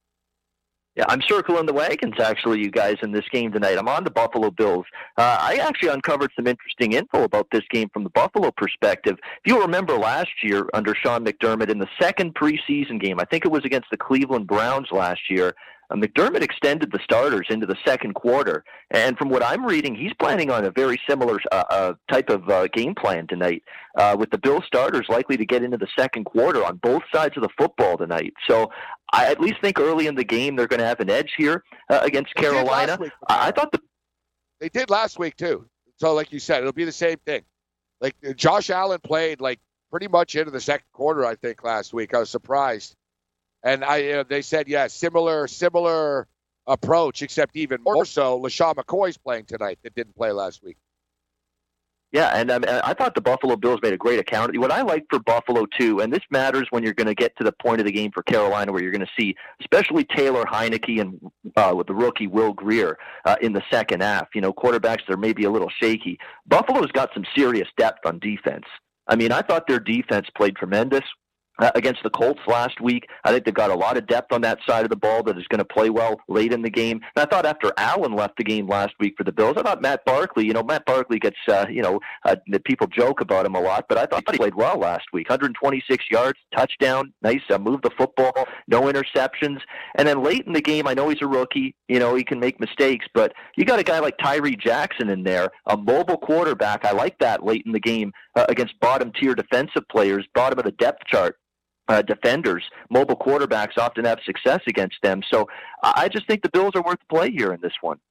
Yeah, I'm circling the wagons, actually, you guys, in this game tonight. I'm on the Buffalo Bills. Uh, I actually uncovered some interesting info about this game from the Buffalo perspective. If you remember last year under Sean McDermott in the second preseason game, I think it was against the Cleveland Browns last year, uh, McDermott extended the starters into the second quarter. And from what I'm reading, he's planning on a very similar uh, uh, type of uh, game plan tonight, uh, with the Bills starters likely to get into the second quarter on both sides of the football tonight. So I at least think early in the game they're going to have an edge here uh, against
They
Carolina.
week,
I-, I thought the
They did last week, too. So, like you said, it'll be the same thing. Like, Josh Allen played, like, pretty much into the second quarter, I think, last week. I was surprised. And I, uh, they said, yeah, similar similar approach, except even more so, LaShawn McCoy's playing tonight that didn't play last week.
Yeah, and um, I thought the Buffalo Bills made a great account. What I like for Buffalo, too, and this matters when you're going to get to the point of the game for Carolina where you're going to see especially Taylor Heineke and uh, with the rookie Will Grier uh, in the second half. You know, quarterbacks that are maybe a little shaky. Buffalo's got some serious depth on defense. I mean, I thought their defense played tremendous Uh, against the Colts last week. I think they've got a lot of depth on that side of the ball that is going to play well late in the game. And I thought after Allen left the game last week for the Bills, I thought Matt Barkley, you know, Matt Barkley gets, uh, you know, uh, people joke about him a lot, but I thought he played well last week. one hundred twenty-six yards, touchdown, nice, uh, moved the football, no interceptions. And then late in the game, I know he's a rookie, you know, he can make mistakes, but you got a guy like Tyree Jackson in there, a mobile quarterback. I like that late in the game uh, against bottom-tier defensive players, bottom of the depth chart. Uh, defenders, mobile quarterbacks often have success against them. So I just think the Bills are worth the play here in this one.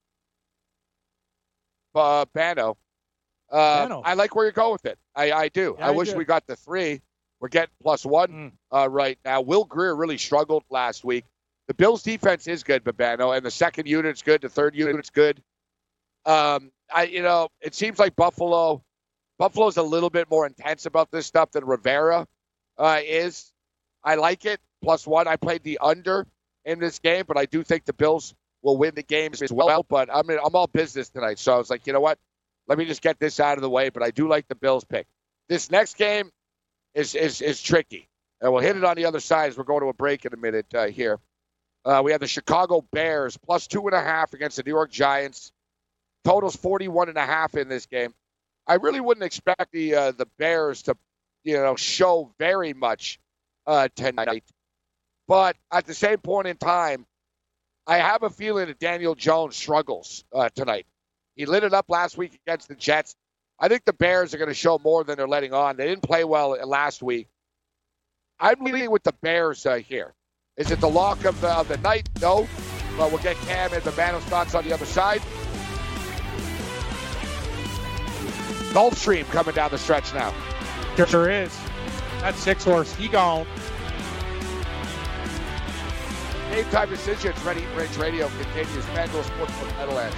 Uh, Bano. Uh,
Bano.
I like where you're going with it. I, I do.
Yeah,
I
I
wish
do.
we got the three. We're getting plus one
Mm.
uh, right now. Will Grier really struggled last week. The Bills' defense is good, Babano, and the second unit's good. The third unit's good. Um, I, you know, it seems like Buffalo. Buffalo's a little bit more intense about this stuff than Rivera uh, is. I like it. Plus one. I played the under in this game, but I do think the Bills will win the games as well. But I'm I'm all business tonight, so I was like, you know what? Let me just get this out of the way. But I do like the Bills pick. This next game is is is tricky, and we'll hit it on the other side as we're going to a break in a minute uh, here. Uh, we have the Chicago Bears plus two and a half against the New York Giants. Total's forty-one and a half in this game. I really wouldn't expect the uh, the Bears to, you know, show very much uh, tonight. But at the same point in time, I have a feeling that Daniel Jones struggles uh, tonight. He lit it up last week against the Jets. I think the Bears are going to show more than they're letting on. They didn't play well last week. I'm leaning with the Bears uh, here. Is it the lock of the, of the night? No. But we'll get Cam and the Manos thoughts on the other side. Gulfstream coming down the stretch now.
There sure is. That six horse, he gone.
Game time decisions. Ready Ridge Radio continues. FanDuel Sportsbook Meadowlands.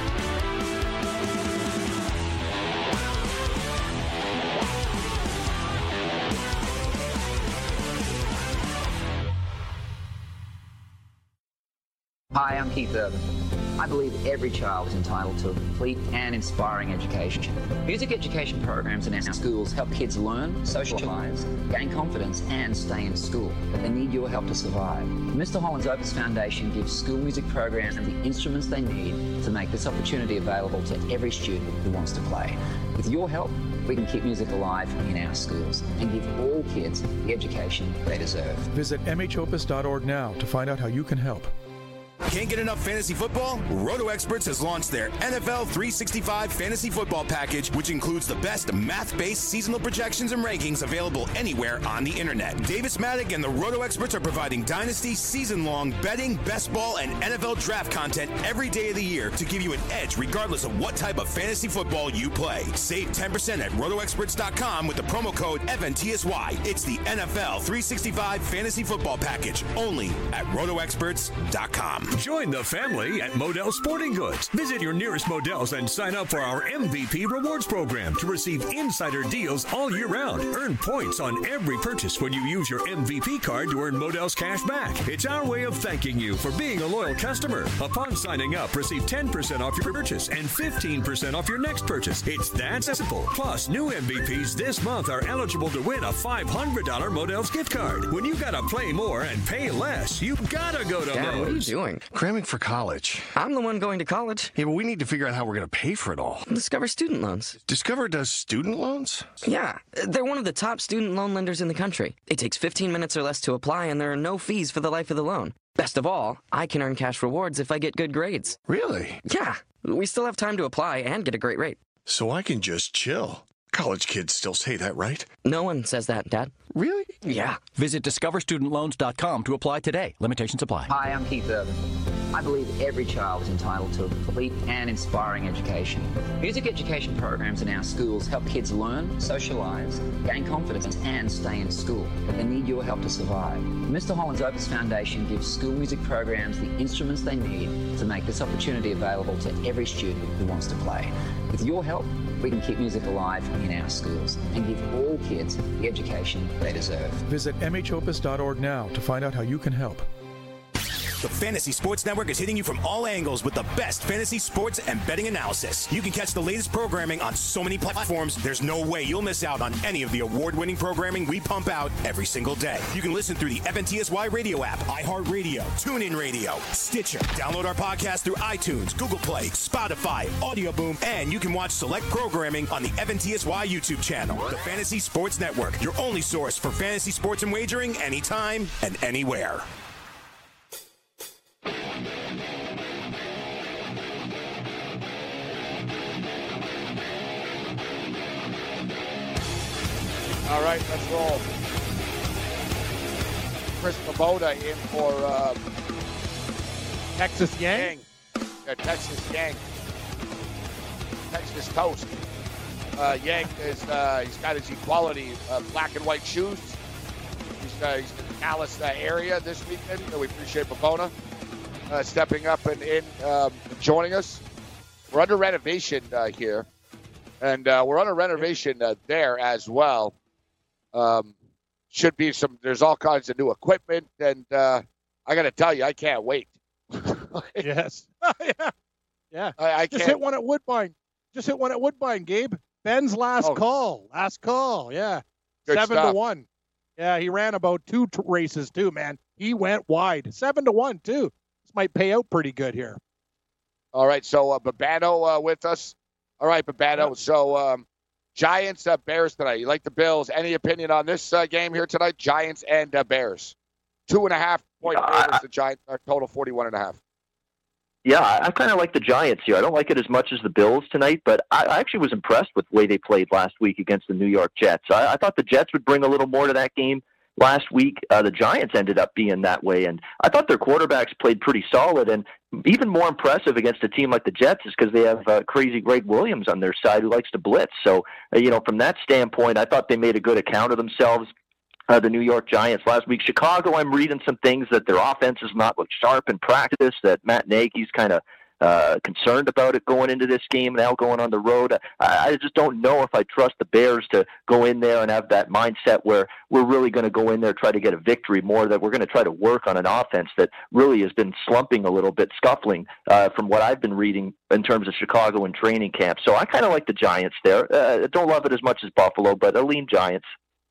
Hi, I'm Keith Urban. I believe every child is entitled to a complete and inspiring education. Music education programs in our schools help kids learn, socialize, gain confidence, and stay in school. But they need your help to survive. Mister Holland's Opus Foundation gives school music programs the instruments they need to make this opportunity available to every student who wants to play. With your help, we can keep music alive in our schools and give all kids the education they deserve.
Visit m h opus dot org now to find out how you can help.
Can't get enough fantasy football? Roto Experts has launched their N F L three sixty-five Fantasy Football Package, which includes the best math-based seasonal projections and rankings available anywhere on the internet. Davis Maddock and the Roto Experts are providing dynasty, season-long betting, best ball, and N F L draft content every day of the year to give you an edge regardless of what type of fantasy football you play. Save ten percent at roto experts dot com with the promo code F N T S Y. It's the N F L three sixty-five Fantasy Football Package, only at roto experts dot com.
Join the family at Modell Sporting Goods. Visit your nearest Modell's and sign up for our M V P Rewards program to receive insider deals all year round. Earn points on every purchase when you use your M V P card to earn Modell's cash back. It's our way of thanking you for being a loyal customer. Upon signing up, receive ten percent off your purchase and fifteen percent off your next purchase. It's that simple. Plus, new M V Ps this month are eligible to win a five hundred dollars Modell's gift card. When you gotta play more and pay less, you gotta go to
Dad,
Modell's.
what are you doing? Cramming for college. I'm the one going to college. Yeah, but we need to figure out how we're going to pay for it all. Discover Student Loans. Discover does student loans? Yeah, they're one of the top student loan lenders in the country. It takes fifteen minutes or less to apply, and there are no fees for the life of the loan. Best of all, I can earn cash rewards if I get good grades. Really? Yeah. We still have time to apply and get a great rate. So I can just chill. College kids still say that, right? No one says that, Dad. Really? Yeah.
Visit discover student loans dot com to apply today. Limitations apply.
Hi, I'm Keith Urban. I believe every child is entitled to a complete and inspiring education. Music education programs in our schools help kids learn, socialise, gain confidence, and stay in school. But they need your help to survive. Mister Holland's Opus Foundation gives school music programs the instruments they need to make this opportunity available to every student who wants to play. With your help, we can keep music alive in our schools and give all kids the education they deserve.
Visit m h opus dot org now to find out how you can help.
The Fantasy Sports Network is hitting you from all angles with the best fantasy sports and betting analysis. You can catch the latest programming on so many platforms, there's no way you'll miss out on any of the award-winning programming we pump out every single day. You can listen through the F N T S Y radio app, iHeartRadio, TuneIn Radio, Stitcher. Download our podcast through iTunes, Google Play, Spotify, Audio Boom, and you can watch select programming on the F N T S Y YouTube channel. The Fantasy Sports Network, your only source for fantasy sports and wagering anytime and anywhere.
All right, let's roll. Chris Svoboda in for um,
Texas Yang.
Yang. Yeah, Texas Yang. Texas Toast. Uh, Yang is uh, he's got his equality uh, black and white shoes. He's, uh, he's in the Dallas uh, area this weekend. So we appreciate Svoboda uh, stepping up and in um, joining us. We're under renovation uh, here, and uh, we're under renovation uh, there as well. Um, should be some, there's all kinds of new equipment, and uh, I got to tell you, I can't wait.
Yes. yeah. Yeah.
I, I
Just
can't.
hit one at Woodbine. Just hit one at Woodbine, Gabe. Ben's last
Oh.
call. Last call. Yeah.
Good
Seven
stuff.
to one. Yeah, he ran about two t- races too, man. He went wide. Seven to one too. This might pay out pretty good here.
All right, so uh, Babano uh, with us. All right, Babano. So um, Giants, uh, Bears tonight. You like the Bills? Any opinion on this uh, game here tonight? Giants and uh, Bears. Two and a half point favorites. The Giants are total forty-one and a half.
Yeah, I, I kind of like the Giants here. I don't like it as much as the Bills tonight, but I, I actually was impressed with the way they played last week against the New York Jets. I, I thought the Jets would bring a little more to that game last week. Uh, the Giants ended up being that way, and I thought their quarterbacks played pretty solid, and even more impressive against a team like the Jets is because they have uh, crazy Greg Williams on their side who likes to blitz. So, uh, you know, from that standpoint, I thought they made a good account of themselves. Uh, the New York Giants last week. Chicago, I'm reading some things that their offense has not looked sharp in practice, that Matt Nagy's kind of uh, concerned about it going into this game, now going on the road. I, I just don't know if I trust the Bears to go in there and have that mindset where we're really going to go in there, try to get a victory, more that we're going to try to work on an offense that really has been slumping a little bit, scuffling uh, from what I've been reading in terms of Chicago and training camp. So I kind of like the Giants there. Uh, don't love it as much as Buffalo, but I lean Giants.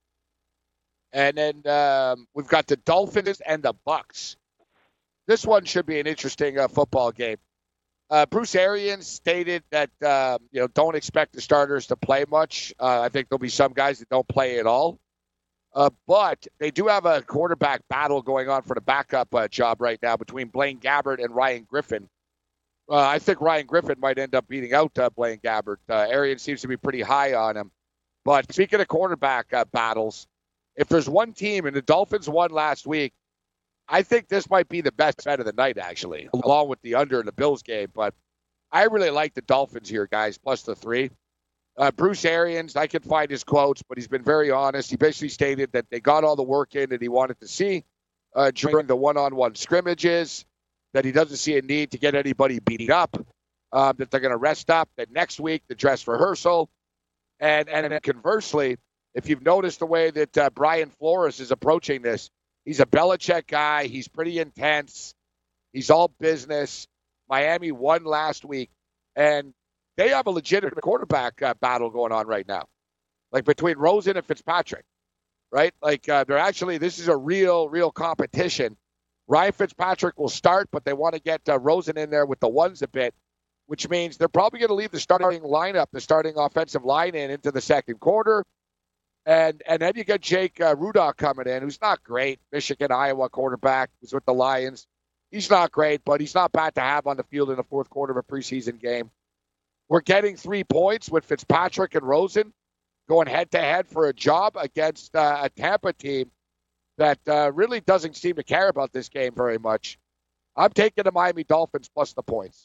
And then um, we've got the Dolphins and the Bucks. This one should be an interesting uh, football game. Uh, Bruce Arians stated that uh, you know don't expect the starters to play much. Uh, I think there'll be some guys that don't play at all. Uh, but they do have a quarterback battle going on for the backup uh, job right now between Blaine Gabbert and Ryan Griffin. Uh, I think Ryan Griffin might end up beating out uh, Blaine Gabbert. Uh, Arians seems to be pretty high on him. But speaking of quarterback uh, battles, if there's one team, and the Dolphins won last week, I think this might be the best bet of the night, actually, along with the under in the Bills game. But I really like the Dolphins here, guys, plus the three. Uh, Bruce Arians, I can find his quotes, but he's been very honest. He basically stated that they got all the work in that he wanted to see uh, during the one-on-one scrimmages, that he doesn't see a need to get anybody beating up, uh, that they're going to rest up, that next week, the dress rehearsal. And, and conversely, if you've noticed the way that uh, Brian Flores is approaching this, he's a Belichick guy. He's pretty intense. He's all business. Miami won last week, and they have a legitimate quarterback uh, battle going on right now, like between Rosen and Fitzpatrick, right? Like uh, they're actually, this is a real, real competition. Ryan Fitzpatrick will start, but they want to get uh, Rosen in there with the ones a bit, which means they're probably going to leave the starting lineup, the starting offensive line in into the second quarter. And and then you get Jake uh, Rudock coming in, who's not great. Michigan, Iowa quarterback, who's with the Lions. He's not great, but he's not bad to have on the field in the fourth quarter of a preseason game. We're getting three points with Fitzpatrick and Rosen going head-to-head for a job against uh, a Tampa team that uh, really doesn't seem to care about this game very much. I'm taking the Miami Dolphins plus the points.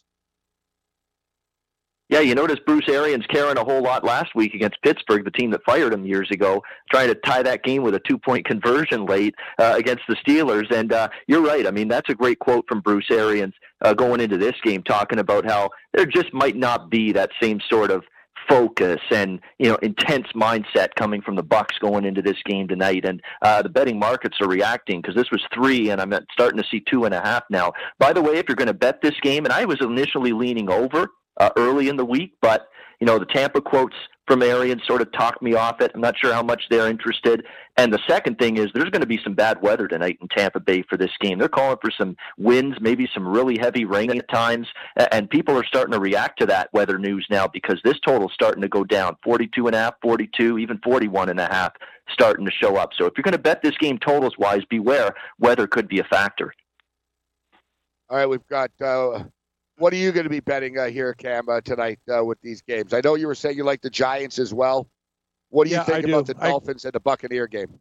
Yeah, you notice Bruce Arians carrying a whole lot last week against Pittsburgh, the team that fired him years ago, trying to tie that game with a two-point conversion late uh, against the Steelers. And uh, you're right. I mean, that's a great quote from Bruce Arians uh, going into this game, talking about how there just might not be that same sort of focus and, you know, intense mindset coming from the Bucs going into this game tonight. And uh, the betting markets are reacting because this was three, and I'm starting to see two and a half now. By the way, if you're going to bet this game, and I was initially leaning over Uh, early in the week, but, you know, the Tampa quotes from Arians sort of talked me off it. I'm not sure how much they're interested. And the second thing is there's going to be some bad weather tonight in Tampa Bay for this game. They're calling for some winds, maybe some really heavy rain at times, and people are starting to react to that weather news now because this total's starting to go down. forty-two and a half, forty-two, even forty-one and a half starting to show up. So if you're going to bet this game totals-wise, beware, weather could be a factor.
All right, we've got... Uh... What are you going to be betting uh, here, Cam, uh, tonight uh, with these games? I know you were saying you like the Giants as well. What do you
yeah,
think
I
about
do.
the Dolphins I, and the Buccaneer game?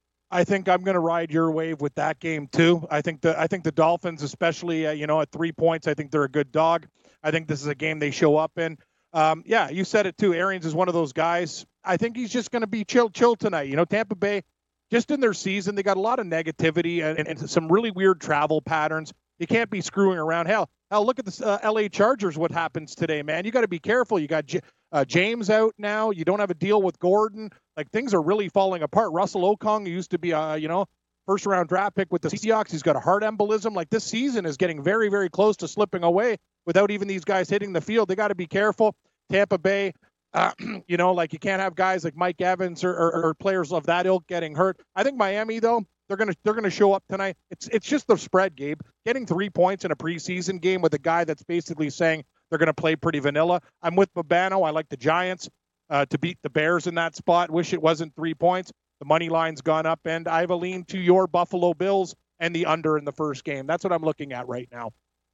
I think I'm going to ride your wave with that game too. I think the I think the Dolphins, especially uh, you know at three points, I think they're a good dog. I think this is a game they show up in. Um, yeah, you said it too. Arians is one of those guys. I think he's just going to be chill, chill tonight. You know, Tampa Bay, just in their season, they got a lot of negativity and, and, and some really weird travel patterns. You can't be screwing around. Hell, hell, look at the uh, L A Chargers, what happens today, man. You got to be careful. You got J- uh, James out now. You don't have a deal with Gordon. Like, things are really falling apart. Russell Okung, who used to be, a, you know, first-round draft pick with the Seahawks, he's got a heart embolism. Like, this season is getting very, very close to slipping away without even these guys hitting the field. They got to be careful. Tampa Bay, uh, you know, like, you can't have guys like Mike Evans or, or, or players of that ilk getting hurt. I think Miami, though, They're gonna they're gonna show up tonight. It's it's just the spread, Gabe. Getting three points in a preseason game with a guy that's basically saying they're gonna play pretty vanilla. I'm with Babano. I like the Giants uh, to beat the Bears in that spot. Wish it wasn't three points. The money line's gone up, and I have a lean to your Buffalo Bills and the under in the first game. That's what I'm looking at right now.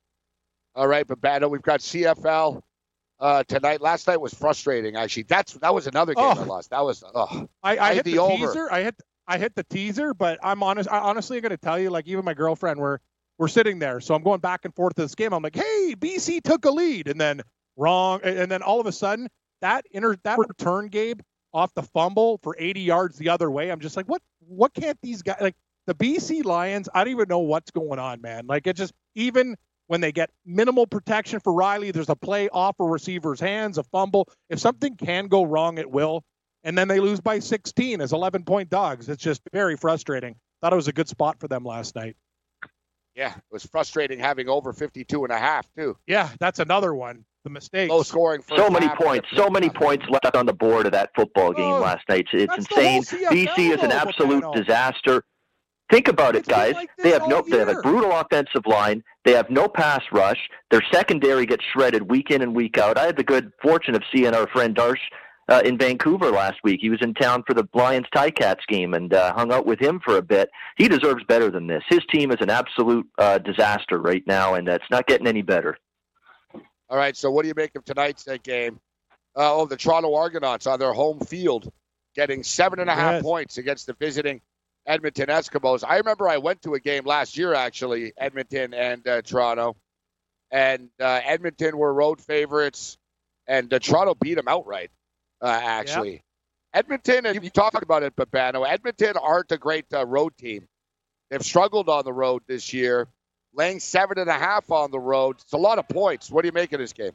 All right, Babano. We've got C F L uh, tonight. Last night was frustrating. Actually, that's that was another game
oh,
I lost. That was oh,
I, I, I hit the, the
over.
teaser. I hit. I hit the teaser, but I'm honest. I honestly going to tell you, like, even my girlfriend, we're we're sitting there, so I'm going back and forth to this game. I'm like, hey, B C took a lead, and then wrong, and then all of a sudden that inter that return, Gabe, off the fumble for eighty yards the other way. I'm just like, what? What can't these guys like the B C Lions? I don't even know what's going on, man. Like, it just even when they get minimal protection for Riley, there's a play off a receiver's hands, a fumble. If something can go wrong, it will. And then they lose by sixteen as eleven-point dogs. It's just very frustrating. Thought it was a good spot for them last night.
Yeah, it was frustrating having over fifty-two and a half, too.
Yeah, that's another one. The mistakes.
Low scoring.
So many points. So many points left on the board of that football game
oh,
last night. It's insane. B C is an absolute disaster. Think about it, guys. Like they have no. They have a brutal offensive line. They have no pass rush. Their secondary gets shredded week in and week out. I had the good fortune of seeing our friend Darsh Uh, in Vancouver last week. He was in town for the Lions Ticats game and uh, hung out with him for a bit. He deserves better than this. His team is an absolute uh, disaster right now, and it's not getting any better.
All right, so what do you make of tonight's uh, game? Uh, oh, the Toronto Argonauts on their home field getting seven and a half yes. points against the visiting Edmonton Eskimos. I remember I went to a game last year, actually, Edmonton and uh, Toronto, and uh, Edmonton were road favorites, and uh, Toronto beat them outright. Uh, actually, yep. Edmonton, and you talked about it, Babano, Edmonton aren't a great uh, road team. They've struggled on the road this year, laying seven and a half on the road. It's a lot of points. What do you make of this game?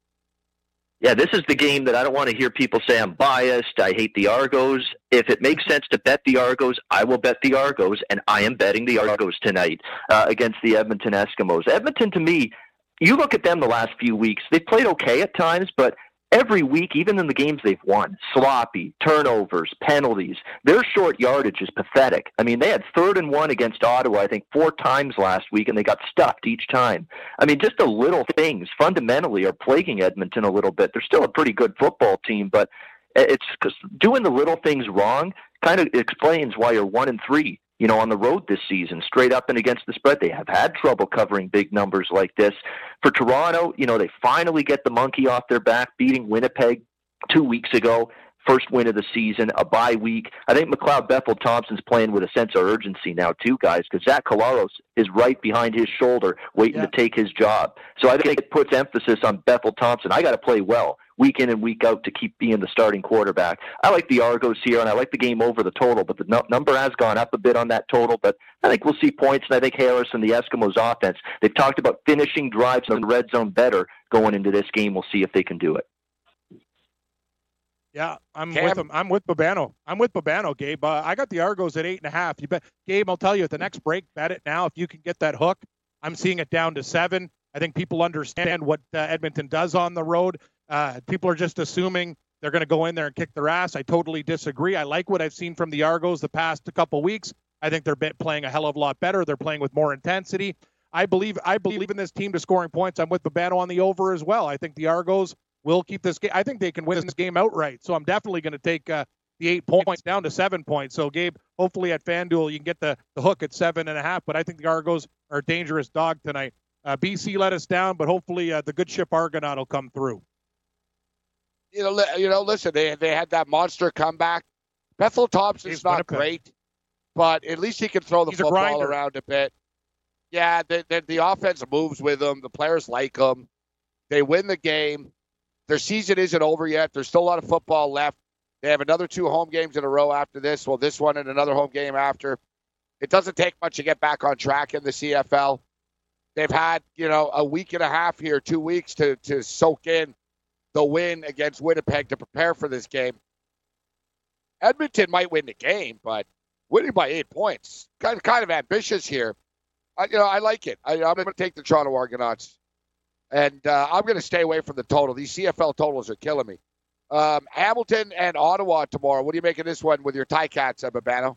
Yeah, this is the game that I don't want to hear people say I'm biased. I hate the Argos. If it makes sense to bet the Argos, I will bet the Argos, and I am betting the Argos tonight uh, against the Edmonton Eskimos. Edmonton, to me, you look at them the last few weeks, they've played okay at times, but every week, even in the games they've won, sloppy, turnovers, penalties. Their short yardage is pathetic. I mean, they had third and one against Ottawa, I think, four times last week, and they got stuffed each time. I mean, just the little things fundamentally are plaguing Edmonton a little bit. They're still a pretty good football team, but it's 'cause doing the little things wrong kind of explains why you're one and three you know, on the road this season, straight up and against the spread. They have had trouble covering big numbers like this. For Toronto, you know, they finally get the monkey off their back, beating Winnipeg two weeks ago. First win of the season, a bye week. I think McLeod Bethel-Thompson's playing with a sense of urgency now too, guys, because Zach Collaros is right behind his shoulder waiting yeah. to take his job. So I think it puts emphasis on Bethel-Thompson. I got to play well week in and week out to keep being the starting quarterback. I like the Argos here, and I like the game over the total, but the no- number has gone up a bit on that total. But I think we'll see points, and I think Harris and the Eskimos offense, they've talked about finishing drives in the red zone better going into this game. We'll see if they can do it.
Yeah, I'm
Cam?
with him. I'm with Babano. I'm with Babano, Gabe. Uh, I got the Argos at eight and a half. You bet, Gabe. I'll tell you at the next break, bet it now if you can get that hook. I'm seeing it down to seven. I think people understand what uh, Edmonton does on the road. Uh, people are just assuming they're going to go in there and kick their ass. I totally disagree. I like what I've seen from the Argos the past couple weeks. I think they're playing a hell of a lot better. They're playing with more intensity. I believe. I believe in this team to scoring points. I'm with Babano on the over as well. I think the Argos will keep this game. I think they can win this game outright. So I'm definitely going to take uh, the eight points down to seven points. So, Gabe, hopefully at FanDuel you can get the, the hook at seven and a half. But I think the Argos are a dangerous dog tonight. Uh, B C let us down, but hopefully uh, the good ship Argonaut will come through.
You know, li- you know. Listen, they they had that monster comeback. Bethel Thompson's not Winnipeg. great, but at least he can throw the He's football around a bit. Yeah, the, the the offense moves with him. The players like him. They win the game. Their season isn't over yet. There's still a lot of football left. They have another two home games in a row after this. Well, this one and another home game after. It doesn't take much to get back on track in the C F L. They've had, you know, a week and a half here, two weeks to, to soak in the win against Winnipeg to prepare for this game. Edmonton might win the game, but winning by eight points, kind of, kind of ambitious here. I, you know, I like it. I, I'm going to take the Toronto Argonauts. And uh, I'm going to stay away from the total. These C F L totals are killing me. Um, Hamilton and Ottawa tomorrow. What do you make of this one with your Ticats, uh, Babano?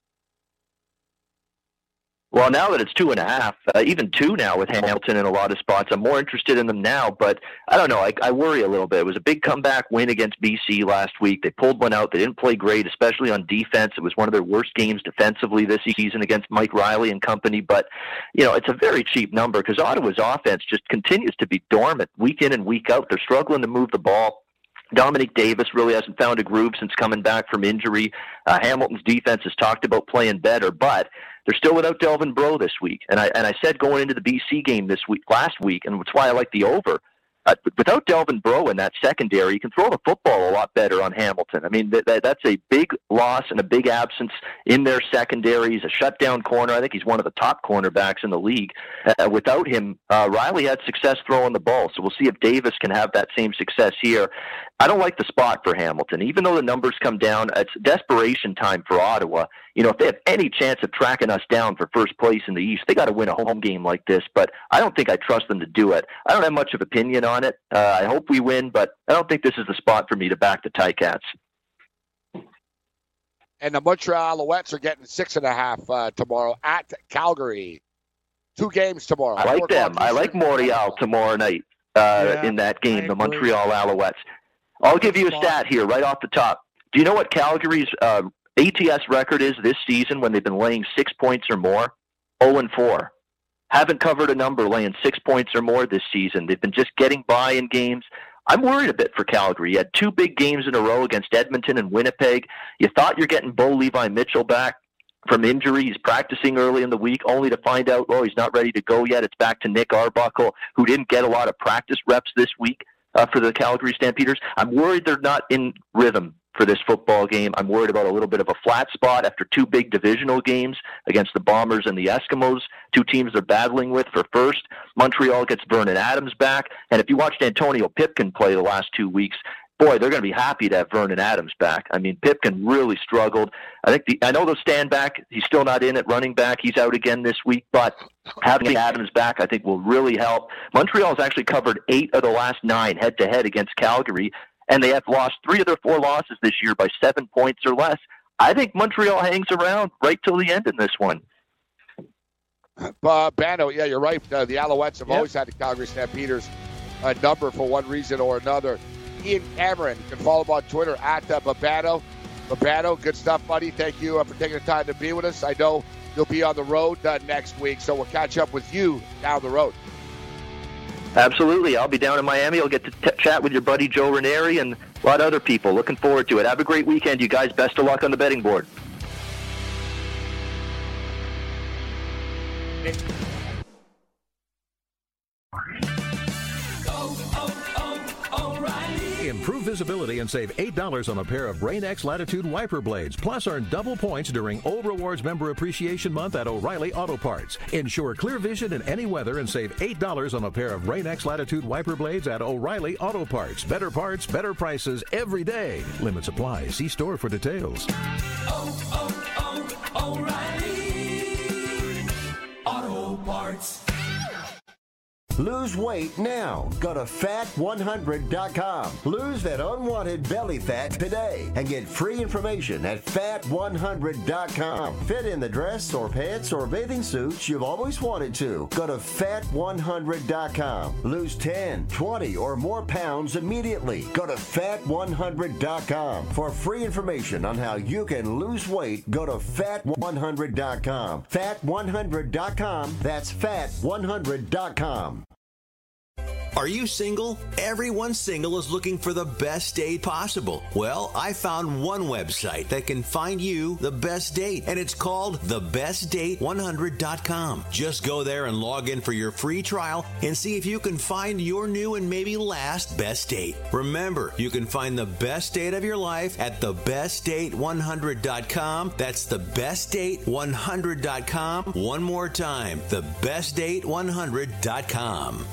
Well, now that it's two and a half, uh, even two now with Hamilton in a lot of spots, I'm more interested in them now. But I don't know. I, I worry a little bit. It was a big comeback win against B C last week. They pulled one out. They didn't play great, especially on defense. It was one of their worst games defensively this season against Mike Riley and company. But, you know, it's a very cheap number because Ottawa's offense just continues to be dormant week in and week out. They're struggling to move the ball. Dominic Davis really hasn't found a groove since coming back from injury. Uh, Hamilton's defense has talked about playing better, but they're still without Delvin Breaux this week. And I and I said going into the B C game this week, last week, and that's why I like the over. Uh, without Delvin Breaux in that secondary, you can throw the football a lot better on Hamilton. I mean, th- th- that's a big loss and a big absence in their secondary. He's a shutdown corner. I think he's one of the top cornerbacks in the league. Uh, without him, uh, Riley had success throwing the ball, so we'll see if Davis can have that same success here. I don't like the spot for Hamilton. Even though the numbers come down, it's desperation time for Ottawa. You know, if they have any chance of tracking us down for first place in the East, they got to win a home game like this. But I don't think I trust them to do it. I don't have much of opinion on it. Uh, I hope we win, but I don't think this is the spot for me to back the Ticats.
And the Montreal Alouettes are getting six and a half uh, tomorrow at Calgary. Two games tomorrow.
I like them. I like Montreal tomorrow night uh, yeah, in that game, the Montreal Alouettes. I'll give you a stat here right off the top. Do you know what Calgary's uh, A T S record is this season when they've been laying six points or more? oh and four. Haven't covered a number laying six points or more this season. They've been just getting by in games. I'm worried a bit for Calgary. You had two big games in a row against Edmonton and Winnipeg. You thought you're getting Bo Levi Mitchell back from injury. He's practicing early in the week, only to find out, oh, he's not ready to go yet. It's back to Nick Arbuckle, who didn't get a lot of practice reps this week uh, for the Calgary Stampeders. I'm worried they're not in rhythm for this football game. I'm worried about a little bit of a flat spot after two big divisional games against the Bombers and the Eskimos, two teams they're battling with for first. Montreal gets Vernon Adams back, and if you watched Antonio Pipkin play the last two weeks, boy, they're going to be happy to have Vernon Adams back. I mean, Pipkin really struggled. I think the, I know they'll stand back. He's still not in at running back. He's out again this week, but having Adams back, I think, will really help. Montreal's actually covered eight of the last nine head-to-head against Calgary, and they have lost three of their four losses this year by seven points or less. I think Montreal hangs around right till the end in this one.
Uh, Bano, yeah, you're right. Uh, the Alouettes have
yep.
always had the Calgary Stampeders a number for one reason or another. Ian Cameron, you can follow him on Twitter at uh, Babano. Roberto, good stuff, buddy. Thank you uh, for taking the time to be with us. I know you'll be on the road uh, next week, so we'll catch up with you down the road.
Absolutely. I'll be down in Miami. I'll get to t- chat with your buddy Joe Ranieri and a lot of other people. Looking forward to it. Have a great weekend, you guys. Best of luck on the betting board.
Improve visibility and save eight dollars on a pair of Rain-X Latitude wiper blades. Plus, earn double points during O Rewards Member Appreciation Month at O'Reilly Auto Parts. Ensure clear vision in any weather and save eight dollars on a pair of Rain-X Latitude wiper blades at O'Reilly Auto Parts. Better parts, better prices every day. Limits apply. See store for details.
Oh, oh, oh, O'Reilly Auto Parts.
Lose weight now. Go to fat one hundred dot com. Lose that unwanted belly fat today and get free information at fat one hundred dot com. Fit in the dress or pants or bathing suits you've always wanted to. Go to fat one hundred dot com. Lose ten, twenty, or more pounds immediately. Go to fat one hundred dot com. For free information on how you can lose weight, go to fat one hundred dot com. fat one hundred dot com. That's fat one hundred dot com.
Are you single? Everyone single is looking for the best date possible. Well, I found one website that can find you the best date, and it's called the best date one hundred dot com. Just go there and log in for your free trial and see if you can find your new and maybe last best date. Remember, you can find the best date of your life at the best date one hundred dot com. That's the best date one hundred dot com. One more time, the best date one hundred dot com.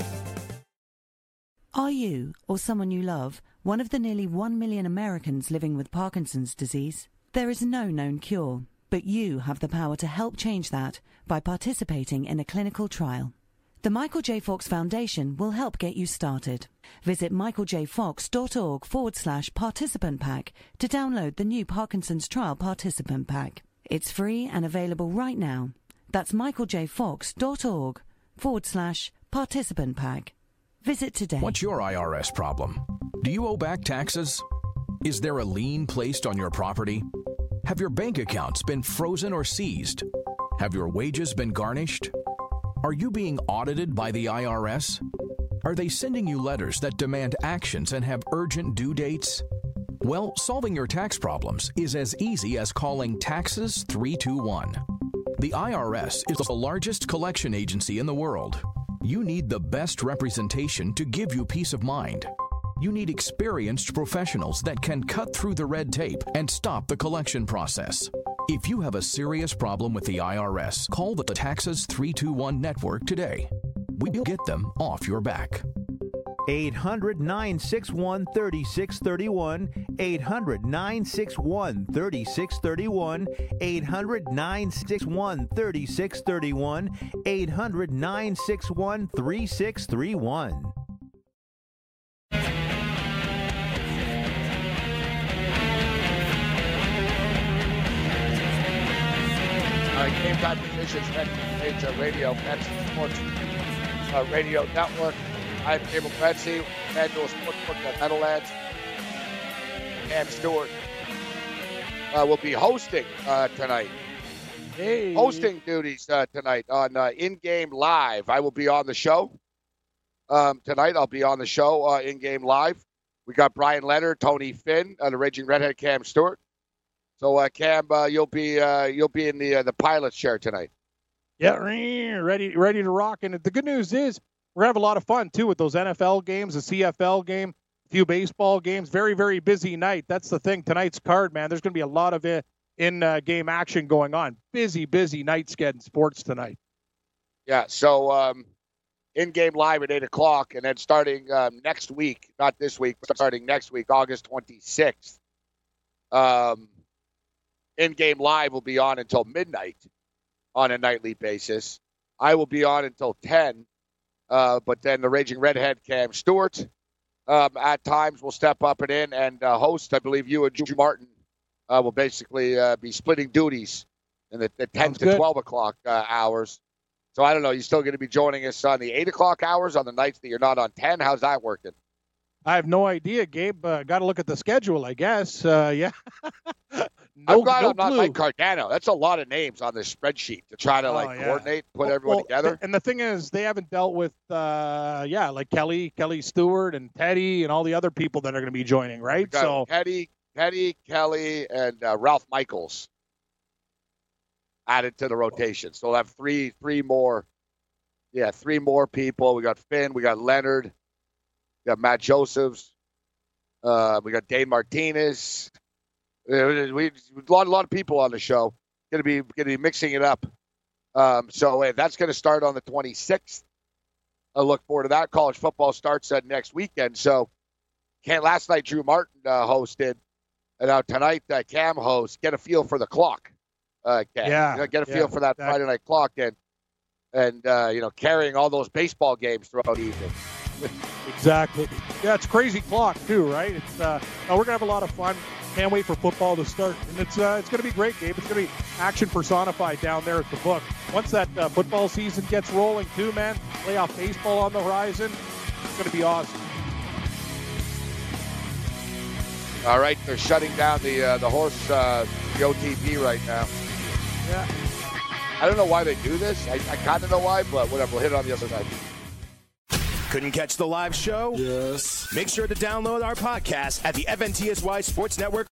Are you, or someone you love, one of the nearly one million Americans living with Parkinson's disease? There is no known cure, but you have the power to help change that by participating in a clinical trial. The Michael J. Fox Foundation will help get you started. Visit michaeljfox.org forward slash participant pack to download the new Parkinson's Trial Participant Pack. It's free and available right now. That's michaeljfox.org forward slash participant pack. Visit today.
What's your I R S problem? Do you owe back taxes? Is there a lien placed on your property? Have your bank accounts been frozen or seized? Have your wages been garnished? Are you being audited by the I R S? Are they sending you letters that demand actions and have urgent due dates? Well, solving your tax problems is as easy as calling Taxes three two one. The I R S is the largest collection agency in the world. You need the best representation to give you peace of mind. You need experienced professionals that can cut through the red tape and stop the collection process. If you have a serious problem with the I R S, call the Taxes three two one network today. We'll get them off your back.
eight hundred, nine six one, three six three one, eight hundred, nine six one, three six three one, eight hundred, nine six one, three six three one, eight hundred, nine six one, three six three one.
All right, Game Time Positions, Major Radio, Pets Sports uh, Radio Network. I'm Gabriel Betsy, FanDuel Sportsbook at Meadowlands. Cam Stewart uh, will be hosting uh, tonight.
Hey.
Hosting duties uh, tonight on uh, In-Game Live. I will be on the show. Um, tonight I'll be on the show uh, In-Game Live. We got Brian Leonard, Tony Finn, uh, the Raging Redhead, Cam Stewart. So uh, Cam, uh, you'll be uh, you'll be in the uh, the pilot's chair tonight.
Yeah, ready ready to rock. And the good news is we're going to have a lot of fun, too, with those N F L games, the C F L game, a few baseball games. Very, very busy night. That's the thing. Tonight's card, man, there's going to be a lot of it in-game uh, action going on. Busy, busy nights getting sports tonight.
Yeah, so um, In-Game Live at eight o'clock, and then starting um, next week, not this week, but starting next week, August twenty-sixth, um, In-Game Live will be on until midnight on a nightly basis. I will be on until ten. Uh, but then the Raging Redhead, Cam Stewart, um, at times will step up and in and uh, host. I believe you and Drew Martin uh, will basically uh, be splitting duties in the, the ten
Sounds
to
good.
twelve o'clock uh, hours. So I don't know. You're still going to be joining us on the eight o'clock hours on the nights that you're not on ten? How's that working?
I have no idea, Gabe. Uh, Got to look at the schedule, I guess. Uh, yeah. No,
I'm glad
no
I'm not
clue.
Mike Cardano. That's a lot of names on this spreadsheet to try to
Oh,
like
yeah.
coordinate, put
Well,
everyone
well,
together.
And the thing is, they haven't dealt with, uh, yeah, like Kelly, Kelly Stewart, and Teddy, and all the other people that are going to be joining, right?
We got
So
Teddy, Teddy, Kelly, and uh, Ralph Michaels added to the rotation. So we'll have three, three more. Yeah, three more people. We got Finn. We got Leonard. We got Matt Josephs. Uh, we got Dane Martinez. Uh, we a lot, a lot of people on the show. Going to be going to be mixing it up. Um, so uh, that's going to start on the twenty-sixth. I look forward to that. College football starts uh, next weekend. So, can't last night Drew Martin uh, hosted, and now tonight uh, Cam hosts. Get a feel for the clock. Uh, Cam.
Yeah,
You know, get a
yeah,
feel for that
exactly.
Friday night clock and and uh, you know carrying all those baseball games throughout the evening.
exactly. Yeah, it's crazy clock too, right? It's uh, no, we're gonna have a lot of fun. Can't wait for football to start, and it's uh, it's gonna be great, Gabe. It's gonna be action personified down there at the book. Once that uh, football season gets rolling, too, man. Playoff baseball on the horizon. It's gonna be awesome.
All right, they're shutting down the uh, the horse uh, the O T P right now.
Yeah.
I don't know why they do this. I, I kind of know why, but whatever. We'll hit it on the other side.
Couldn't catch the live show? Yes. Make sure to download our podcast at the F N T S Y Sports Network